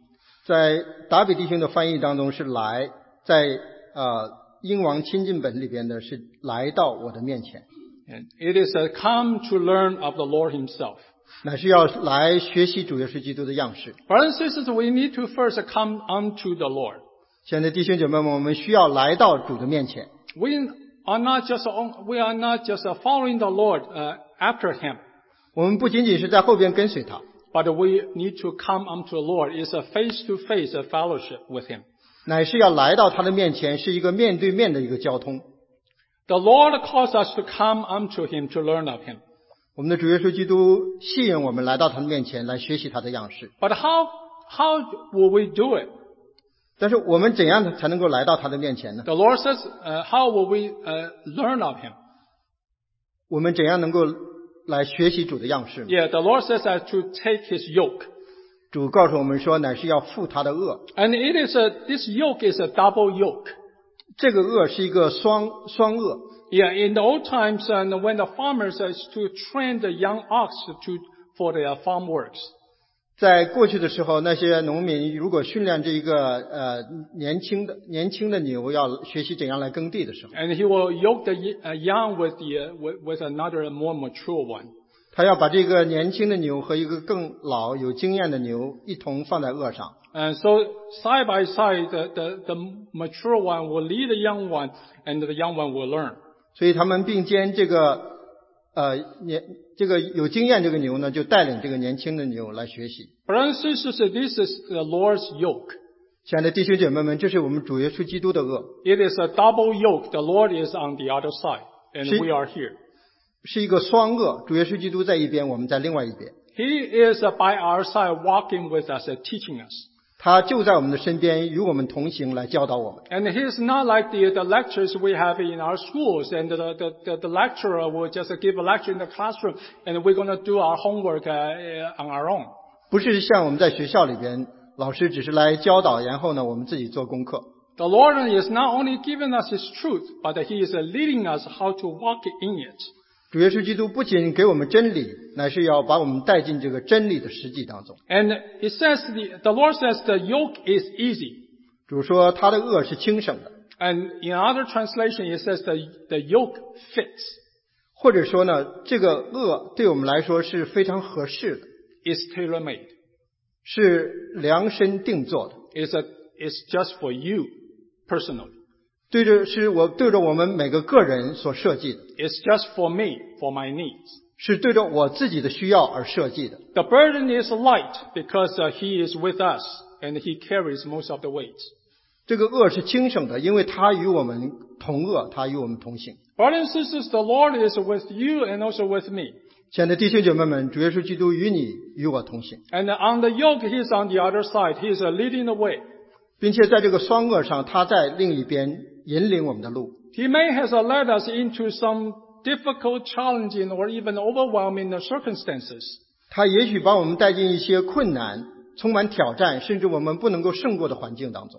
在达比弟兄的翻译当中是来，在呃英王亲近本里边的是来到我的面前，
And it is a come to learn of the Lord himself.
乃是要来学习主耶稣基督的样式。
Brothers and sisters, we need to first come unto the Lord.
现在弟兄姐妹们，我们需要来到主的面前。
We are not just, we are not just following the Lord uh, after him,
我们不仅仅是在后边跟随他，
but we need to come unto the Lord. It's a face-to-face a fellowship with him.
乃是要来到他的面前，是一个面对面的一个交通。
The Lord calls us to come unto him to learn of him.
我们的主耶稣基督吸引我们来到他的面前，来学习他的样式。
But how, how will we do it?
但是我们怎样才能够来到他的面前呢？
The Lord says, uh, how will we uh, learn of him?
我们怎样能够来学习主的样式呢？
Yeah, the Lord says that to take his yoke.
主告诉我们说，乃是要负他的恶。
And it is a, this yoke is a double yoke.
这个恶是一个双双恶。
Yeah, in the old times, and when the farmers is to train the young ox to, for their farm works.
在过去的时候，那些农民如果训练这一个呃年轻的年轻的牛，要学习怎样来耕地的时候，
And he will yoke the uh, young with the, uh, with, with another more mature one.
他要把这个年轻的牛和一个更老有经验的牛一同放在轭上。
And so side by side, the, the, the mature one will lead the young one, and the young one will learn.
所以他们并肩这个呃年这个有经验这个牛呢，就带领这个年轻的牛来学习。
Brothers and sisters, this is the Lord's yoke.
亲爱的弟兄姐妹们，这是我们主耶稣基督的恶，
It is a double yoke. The Lord is on the other side, and
See-
we are here.
是一个双恶。主耶稣基督在一边，我们在另外一边。
He is uh, by our side, walking with us, uh, teaching us.
他就在我们的身边，与我们同行，来教导我们。
And he is not like the, the lectures we have in our schools, and the, the, the, the lecturer will just give a lecture in the classroom, and we're going to do our homework uh, on our own.
不是像我们在学校里边，老师只是来教导，然后呢，我们自己做功课。
The Lord is not only giving us His truth, but He is uh, leading us how to walk in it.
主耶稣基督不仅给我们真理，乃是要把我们带进这个真理的实际当中。
And it says, the, the Lord says the yoke is easy.
主说他的恶是轻省的，
And in other translation, it says the, the yoke fits.
或者说呢，这个恶对我们来说是非常合适的，
It's tailor-made.
是量身定做的。
It's, a, it's just for you personally.
对着是我对着我们每个个人所设计的，
It's just for me, for my needs.
是对着我自己的需要而设计的。
The burden is light because uh, He is with us and He carries most of the weight.
这个恶是轻省的，因为他与我们同恶，他与我们同行。
Brothers and sisters, the Lord is with you and also with me.
亲爱的弟兄姐妹们，主耶稣基督与你与我同行，
And on the yoke, He is on the other side. He is uh, leading the way.
并且在这个双恶上，他在另一边引领我们的路。
He may have led us into some difficult, challenging, or even overwhelming circumstances.
他也许把我们带进一些困难、充满挑战，甚至我们不能够胜过的环境当中。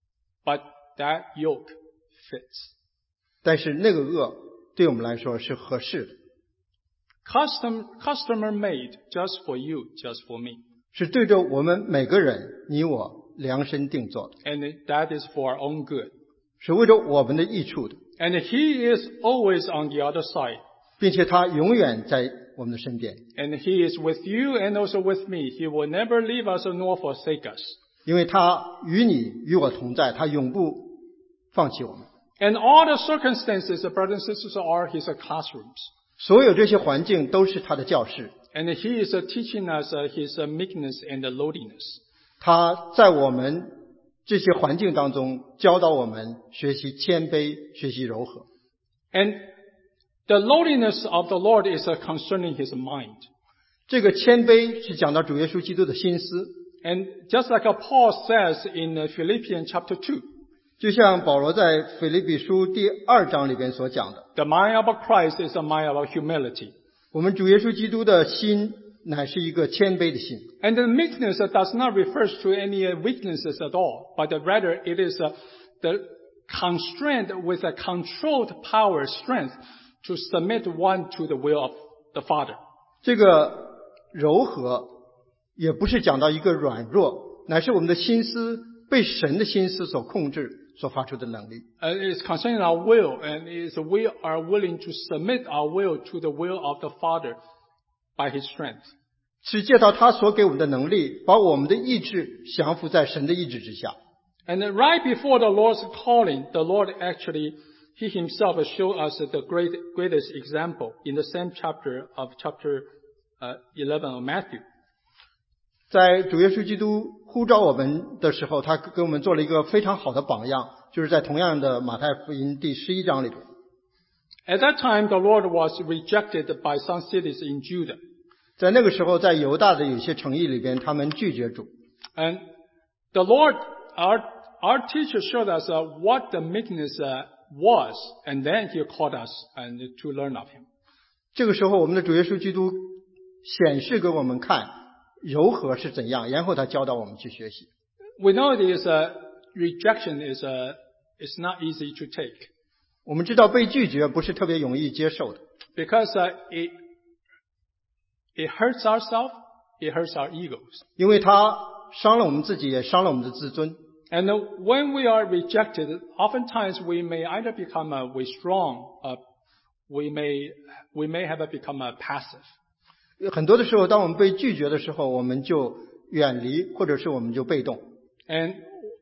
But that yoke fits.
但是那个恶对我们来说是合适的，
Custom, customer made just for you, just for me.
是对着我们每个人，你我量身定做的，
And that is for our own good.
是为着我们的益处的，
And He is always on the other side.
并且他永远在我们的身边，
And He is with you and also with me. He will never leave us nor forsake us.
因为他与你与我同在，他永不放弃我们。
And all the circumstances, brothers and sisters, are His classrooms.
所有这些环境都是他的教室，
And He is teaching us His meekness and lowliness.
他在我们这些环境当中教导我们学习谦卑，学习柔和。
And the lowliness of the Lord is concerning His mind.
这个谦卑是讲到主耶稣基督的心思，
And just like Paul says in Philippians chapter two,
就像保罗在腓立比书第二章里边所讲的，
the mind of Christ is a mind of humility.
我们主耶稣基督的心乃是一个谦卑的心。
And the meekness does not refer to any weaknesses at all, but rather it is the constraint with a controlled power, strength to submit one to the will of the Father.
这个柔和也不是讲到一个软弱， 乃是我们的心思被神的心思所控制所发出的能力。
Uh, it's concerning our will, and it's we are willing to submit our will to the will of the Father by His strength.
是借到他所给我们的能力，把我们的意志降服在神的意志之下。
And then right before the Lord's calling, the Lord actually, He Himself showed us the great, greatest example in the same chapter of chapter uh, eleven of Matthew.
在主耶稣基督呼召我们的时候，他给我们做了一个非常好的榜样，就是在同样的马太福音第十一章里边。
At that time, the Lord was rejected by some cities in Judah.
在那个时候，在犹大的有些城邑里边，他们拒绝主。
And the Lord, our, our teacher showed us uh, what the meekness uh, was, and then He called us and to learn of Him.
这个时候，我们的主耶稣基督显示给我们看柔和是怎样，然后他教导我们去学习。
We know this uh, rejection is uh, is not easy to take
我们知道被拒绝不是特别容易接受的，
because uh, it it hurts ourselves, it hurts our egos.
因为他伤了我们自己，也伤了我们的自尊。
And uh, when we are rejected, oftentimes we may either become uh, withdrawn, uh, we may we may have become uh, passive.
很多的时候，当我们被拒绝的时候，我们就远离，或者是我们就被动。
And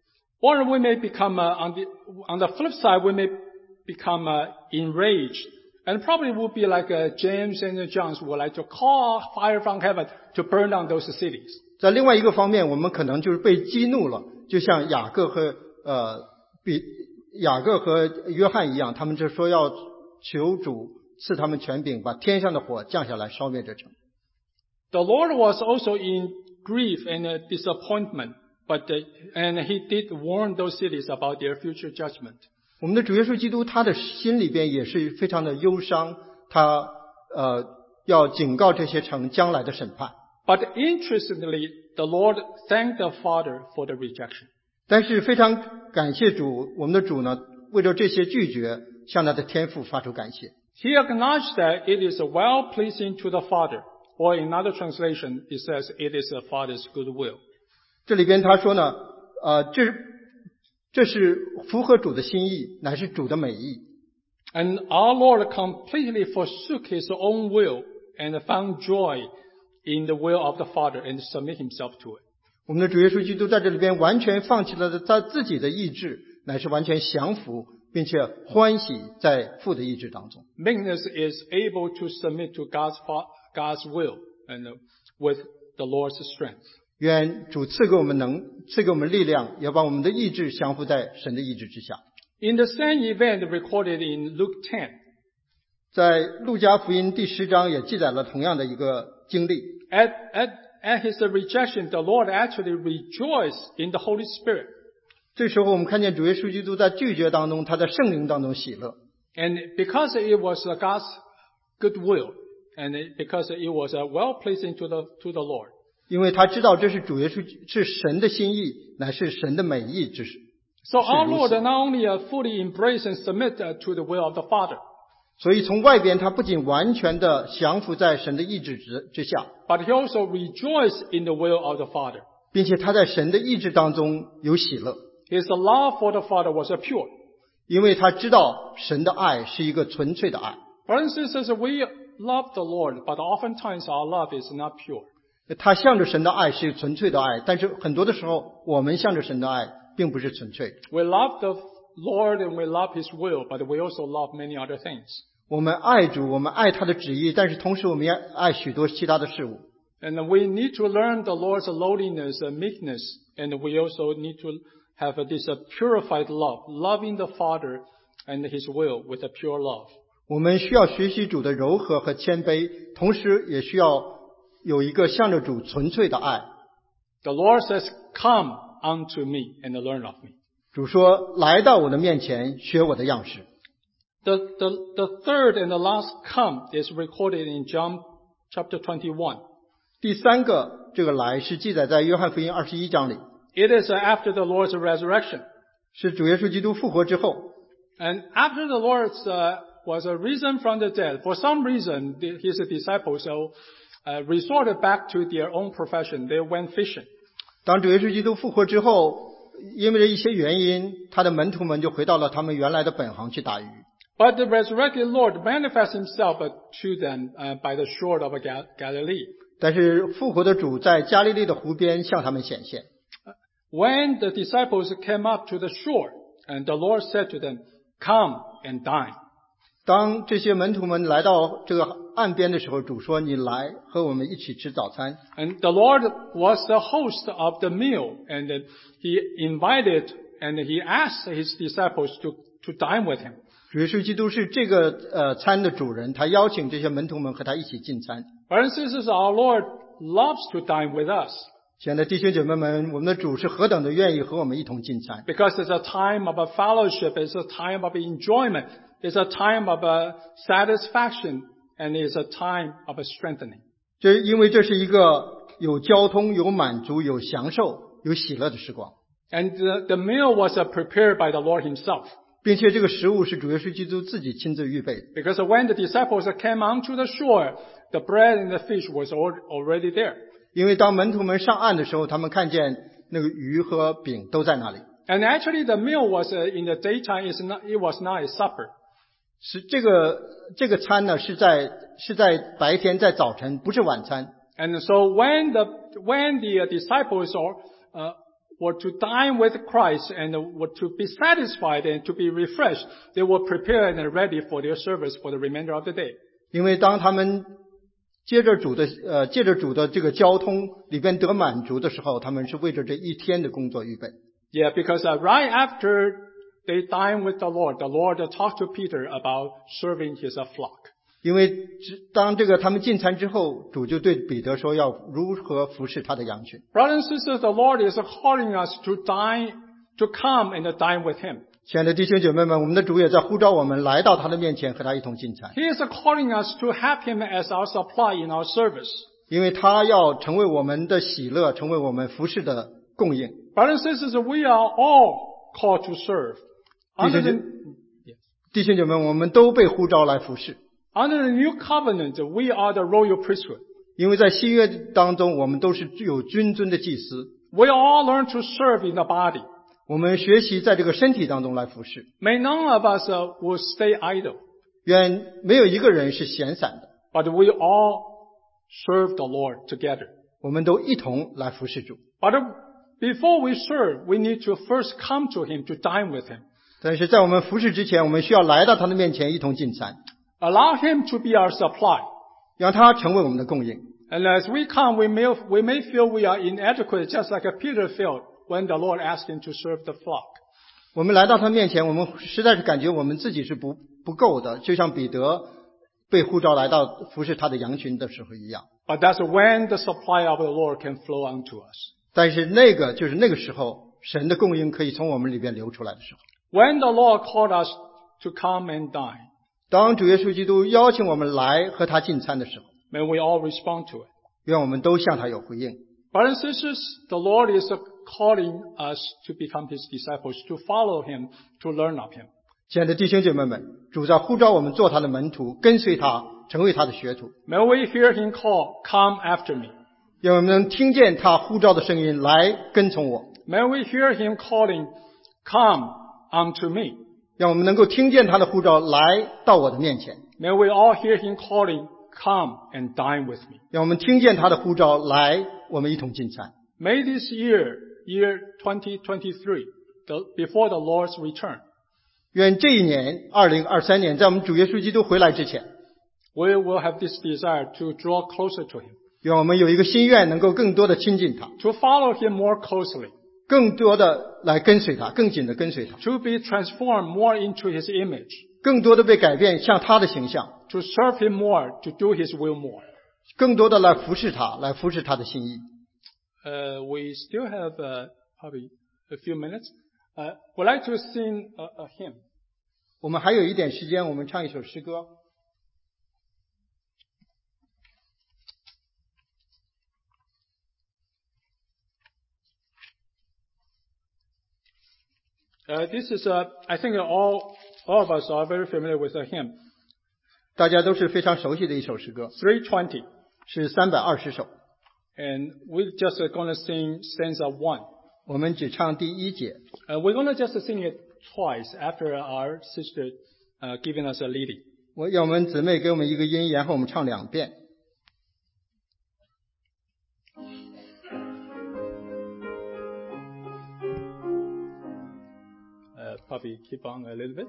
or we may become uh, on the on the flip side, we may become uh, enraged, and probably would be like uh, James and John would like to call fire from heaven to burn down those cities.
在另外一个方面，我们可能就是被激怒了，就像雅各和呃比雅各和约翰一样，他们就说要求主赐他们权柄，把天上的火降下来烧灭这城。
The Lord was also in grief and uh, disappointment, but uh, and He did warn those cities about their future judgment.
我们的主耶稣基督，他的心里边也是非常的忧伤，他呃要警告这些城将来的审判。
But interestingly, the Lord thanked the Father for the rejection.
但是非常感谢主，我们的主呢，为了这些拒绝，向他的天父发出感谢。
He acknowledged that it is well pleasing to the Father, or in another translation, it says it is the Father's good will.
这里边他说呢，呃，这这是符合主的心意，乃是主的美意。
And our Lord completely forsook His own will and found joy in the will of the Father and submit Himself to it.
我们的主耶稣基督在这里边完全放弃了他自己的意志，乃是完全降服，并且欢喜在父的意志当中。
Meekness is able to submit to God's, God's will and with the Lord's strength.
愿主赐给我们能，赐给我们力量，也把我们的意志降服在神的意志之下。
In the same event recorded in Luke ten,
在路加福音第十章也记载了同样的一个经历。
at, at, at His rejection, the Lord actually rejoiced in the Holy Spirit.
这时候我们看见主耶稣基督在拒绝当中，他在圣灵当中喜乐。
And because it was God's good will, and it, because it was uh, well pleasing to the, to the Lord.
因为他知道这是主耶稣是神的心意，乃是神的美意之事。
So our Lord not only uh, fully embrace and submit uh, to the will of the Father,
所以从外边他不仅完全的降服在神的意志之之下，
but He also rejoiced in the will of the Father.
并且他在神的意志当中有喜乐，
His love for the Father was uh, pure.
因为他知道神的爱是一个纯粹的爱。
Brothers and sisters, we love the Lord, but oftentimes our love is not pure.
他向着神的爱是纯粹的爱，但是很多的时候我们向着神的爱并不是纯粹的。
We love the Lord and we love His will, but we also love many other things.
我们爱主，我们爱他的旨意，但是同时我们也爱许多其他的事物。
And we need to learn the Lord's lowliness and meekness, and we also need to have this uh, purified love, loving the Father and His will with a pure love.
我们需要学习主的柔和和谦卑，同时也需要有一个向着主纯粹的爱。
The Lord says, "Come unto me and learn of me."
主说：“来到我的面前，学我的样式。”
The, the, the third and the last come is recorded in John chapter twenty-one.
第三个这个来是记载在约翰福音二十一章里，
It is uh, after the Lord's resurrection.
是主耶稣基督复活之后。
And after the Lord uh, was uh, risen from the dead, for some reason, the, His disciples uh, uh, resorted back to their own profession. They went fishing.
当主耶稣基督复活之后，因为一些原因，他的门徒们就回到了他们原来的本行去打鱼。
But the resurrected Lord manifests himself to them uh, by the shore of Gal- Galilee.
但是复活的主在加利利的湖边向他们显现。
When the disciples came up to the shore, and the Lord said to them, "Come and dine."
当这些门徒们来到这个岸边的时候，主说：“你来和我们一起吃早餐。”
And the Lord was the host of the meal, and he invited and he asked his disciples to, to dine with him.
主耶稣基督是这个呃餐的主人，他邀请这些门徒们和他一起进餐。
Brothers and sisters, our Lord loves to dine with us.
亲爱的弟兄姐妹们，我们的主是何等的愿意和我们一同进餐。
Because it's a time of a fellowship, it's a time of enjoyment, it's a time of a satisfaction, and it's a time of a strengthening.
这因为这是一个有交通、有满足、有享受、有喜乐的时光，
And the, the meal was uh, prepared by the Lord himself.
并且这个食物是主耶稣基督自己亲自预备的。
Because when the disciples came onto the shore, the bread and the fish was al- already there.
因为当门徒们上岸的时候，他们看见那个鱼和饼都在那里。
And actually the meal was uh, in the daytime, it's not, it was not a supper.
是这个这个餐呢，是在是在白天，在早晨，不是晚餐。
And so when the, when the uh, disciples are, uh, were to dine with Christ and were to be satisfied and to be refreshed, they were prepared and ready for their service for the remainder of the day.
因为当他们接着主的呃借着主的这个交通里边得满足的时候，他们是为着这一天的工作预备。
Yeah, because uh, right after they dined with the Lord, the Lord uh, talked to Peter about serving his uh, flock.
因为只当这个他们进餐之后，主就对彼得说要如何服侍他的羊群。
Brothers and sisters, the Lord is calling us to dine, to come and dine with him.
亲爱的弟兄姐妹们，我们的主也在呼召我们来到他的面前，和他一同进餐，
He is calling us to have him as our supply in our service.
因为他要成为我们的喜乐，成为我们服侍的供应。
Brothers and sisters, we are all called to serve. Under the,
弟兄姐妹们，我们都被呼召来服侍，
under the new covenant, we are the royal priesthood.
因为在新约当中，我们都是具有君尊的祭司。
We all learn to serve in the body.
我们学习在这个身体当中来服侍，
May none of us uh, will stay idle,
愿没有一个人是闲散的，
but we all serve the Lord together.
我们都一同来服侍主。
But before we serve, we need to first come to him to dine with him.
但是在我们服侍之前，我们需要来到他的面前一同进餐，
Allow him to be our supply.
让他成为我们的供应。
And as we come, we may, we may feel we are inadequate, just like Peter felt when the Lord asked him to serve the flock.
我们来到他面前，我们实在是感觉我们自己是不不够的，就像彼得被呼召来到服侍他的羊群的时候一样。
But that's when the supply of the Lord can flow onto us.
但是那个就是那个时候，神的供应可以从我们里边流出来的时候。
When the Lord called us to come and dine,
当主耶稣基督邀请我们来和他进餐的时候，
may we all respond to it.
愿我们都向他有回应。
Brothers and sisters, the Lord is calling us to become his disciples, to follow him, to learn of him.
亲爱的弟兄姐妹们，主在呼召我们做他的门徒，跟随他，成为他的学徒。
May we hear him call, "Come after me."
愿我们能听见他呼召的声音，来跟从我。
May we hear him calling, "Come unto me."
让我们能够听见他的呼召，来到我的面前。
May we all hear him calling, "Come and dine with me."
让我们听见他的呼召，来，我们一同进餐。
May this year, year twenty twenty-three, the, before the Lord's return,
愿这一年，二零二三年，在我们主耶稣基督回来之前，
we will have this desire to draw closer to him,
愿我们有一个心愿，能够更多的亲近他，
to follow him more closely,
更多的来跟随他，更紧的跟随他，
to be transformed more into his image,
更多的被改变，像他的形象，
to serve him more, to do his will more.
更多的来服侍他，来服侍他的心意。
Uh, we still have uh, probably a few minutes. Uh, we'd like to sing a, a hymn.
我们还有一点时间，我们唱一首诗歌。
Uh, this is, uh, I think all, all of us are very familiar with the hymn.
大家都是非常熟悉的一首诗歌，
three twenty.
是三百二十首。
And we're just going to sing stanza one.
我们只唱第一节。
Uh, we're going to just sing it twice after our sister uh, giving us a leading.
我要我们姊妹给我们一个音，然后我们唱两遍。
Uh, probably keep on a little bit.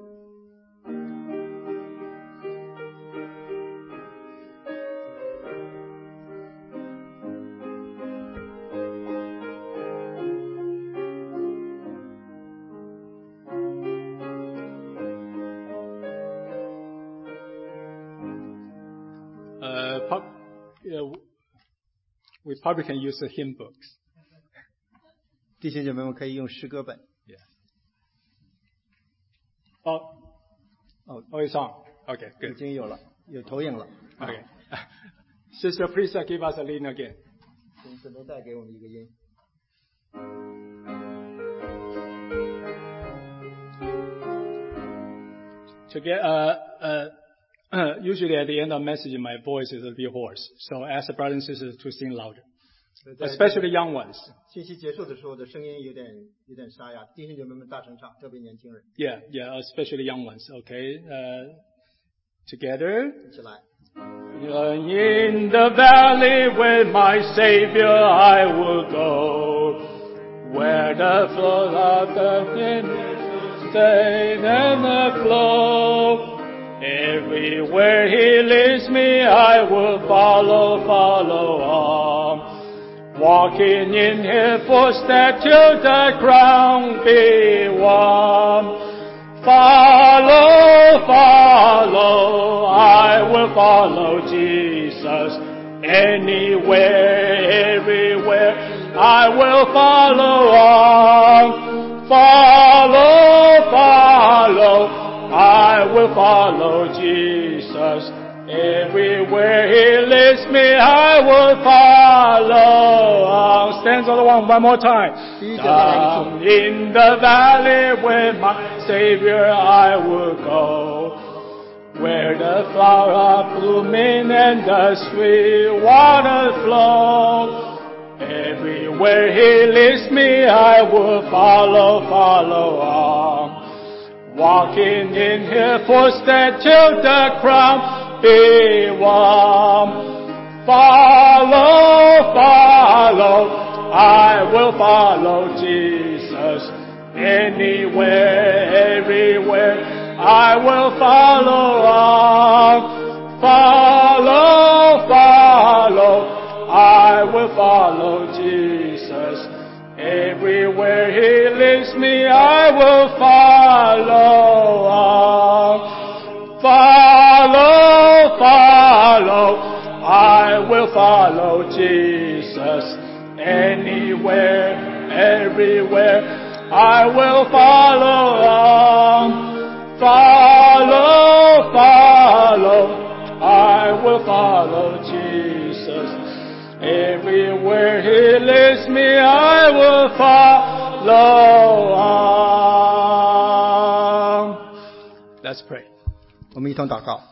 Uh, pop, uh, we probably can use the hymn books.
弟兄姐妹们可以用诗歌本。
Yeah. Oh, oh, oh, it's on. Okay,
已
good.
经有了，有投影了。
Okay. Sister, please uh, give us a leading again.
请姊妹再给我们一个音。
To get, uh, uh, usually at the end of message, my voice is a bit hoarse. So ask the brothers and sisters to sing louder,
在
especially young ones.
信息结束的时候，我的声音有点有点沙哑，弟兄姐妹们大声唱，特别年轻人，
Yeah, yeah, especially young ones. Okay, uh, together.
一起来。
In the valley with my Savior I will go, where the flood of the stay and the flow. Everywhere He leads me, I will follow, follow on, walking in His footsteps till the ground be won. Follow, follow, I will follow Jesus. Anywhere, everywhere, I will follow on. Follow, follow, I will follow Jesus. Everywhere He leads me, I will follow on. Stanza one, one more time. Down in the valley with my Savior I will go, where the flower are blooming and the sweet water flow. Everywhere He leads me, I will follow, follow on, walking in His footsteps till the crown be won. Follow, follow, I will follow Jesus. Anywhere, everywhere, I will follow on. Follow, follow, I will follow Jesus. Everywhere He leads me, I will follow on. Follow, follow, I will follow Jesus. Anywhere, everywhere, I will follow on. Follow, follow, I will follow Jesus. Everywhere He leads me, I will follow on. Let's pray.
我们一同祷告。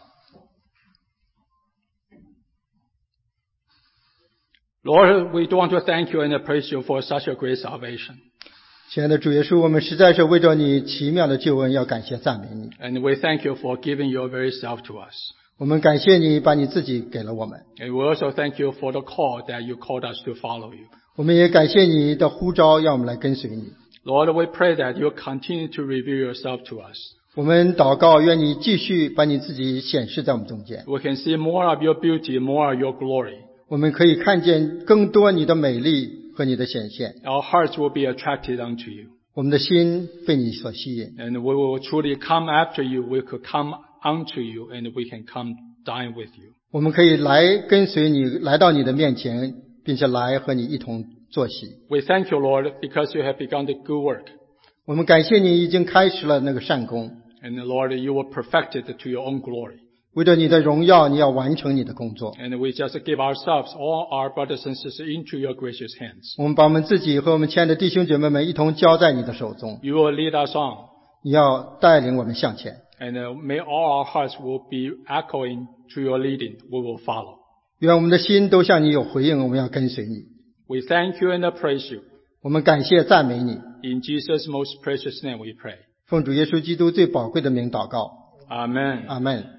Lord, we do want to thank You and praise You for such a great salvation.
亲爱的主耶稣，我们实在是为着你奇妙的救恩，要感谢赞美你。
And we thank You for giving Your very self to us.
我们感谢你把你自己给了我们，
And we also thank You for the call that You called us to follow You.
我们也感谢你的呼召，让我们来跟随你。
Lord, we pray that You continue to reveal Yourself to us.
我们祷告，愿你继续把你自己显示在我们中间，
We can see more of Your beauty, more of Your glory.
我们可以看见更多你的美丽和你的显现，
Our hearts will be attracted unto You.
我们的心被你所吸引。
And we will truly come after You. We could come unto You and we can come dine with You.
我们可以来跟随你，来到你的面前，并且来和你一同坐席。
We thank You, Lord, because You have begun the good work.
我们感谢你已经开始了那个善功，
And Lord, You will perfect it to Your own glory.
为着你的荣耀，你要完成你的工作。
And we just give ourselves, all our brothers and sisters, into Your gracious hands.
我们把我们自己和我们亲爱的弟兄姐妹们一同交在你的手中，
You will lead us on.
你要带领我们向前。
And uh, may all our hearts will be echoing to Your leading. We will follow.
愿我们的心都向你有回应，我们要跟随你。
We thank you and praise you.
我们感谢赞美你。
In Jesus' most precious name we pray.
奉主耶稣基督最宝贵的名祷告。
Amen.
阿们。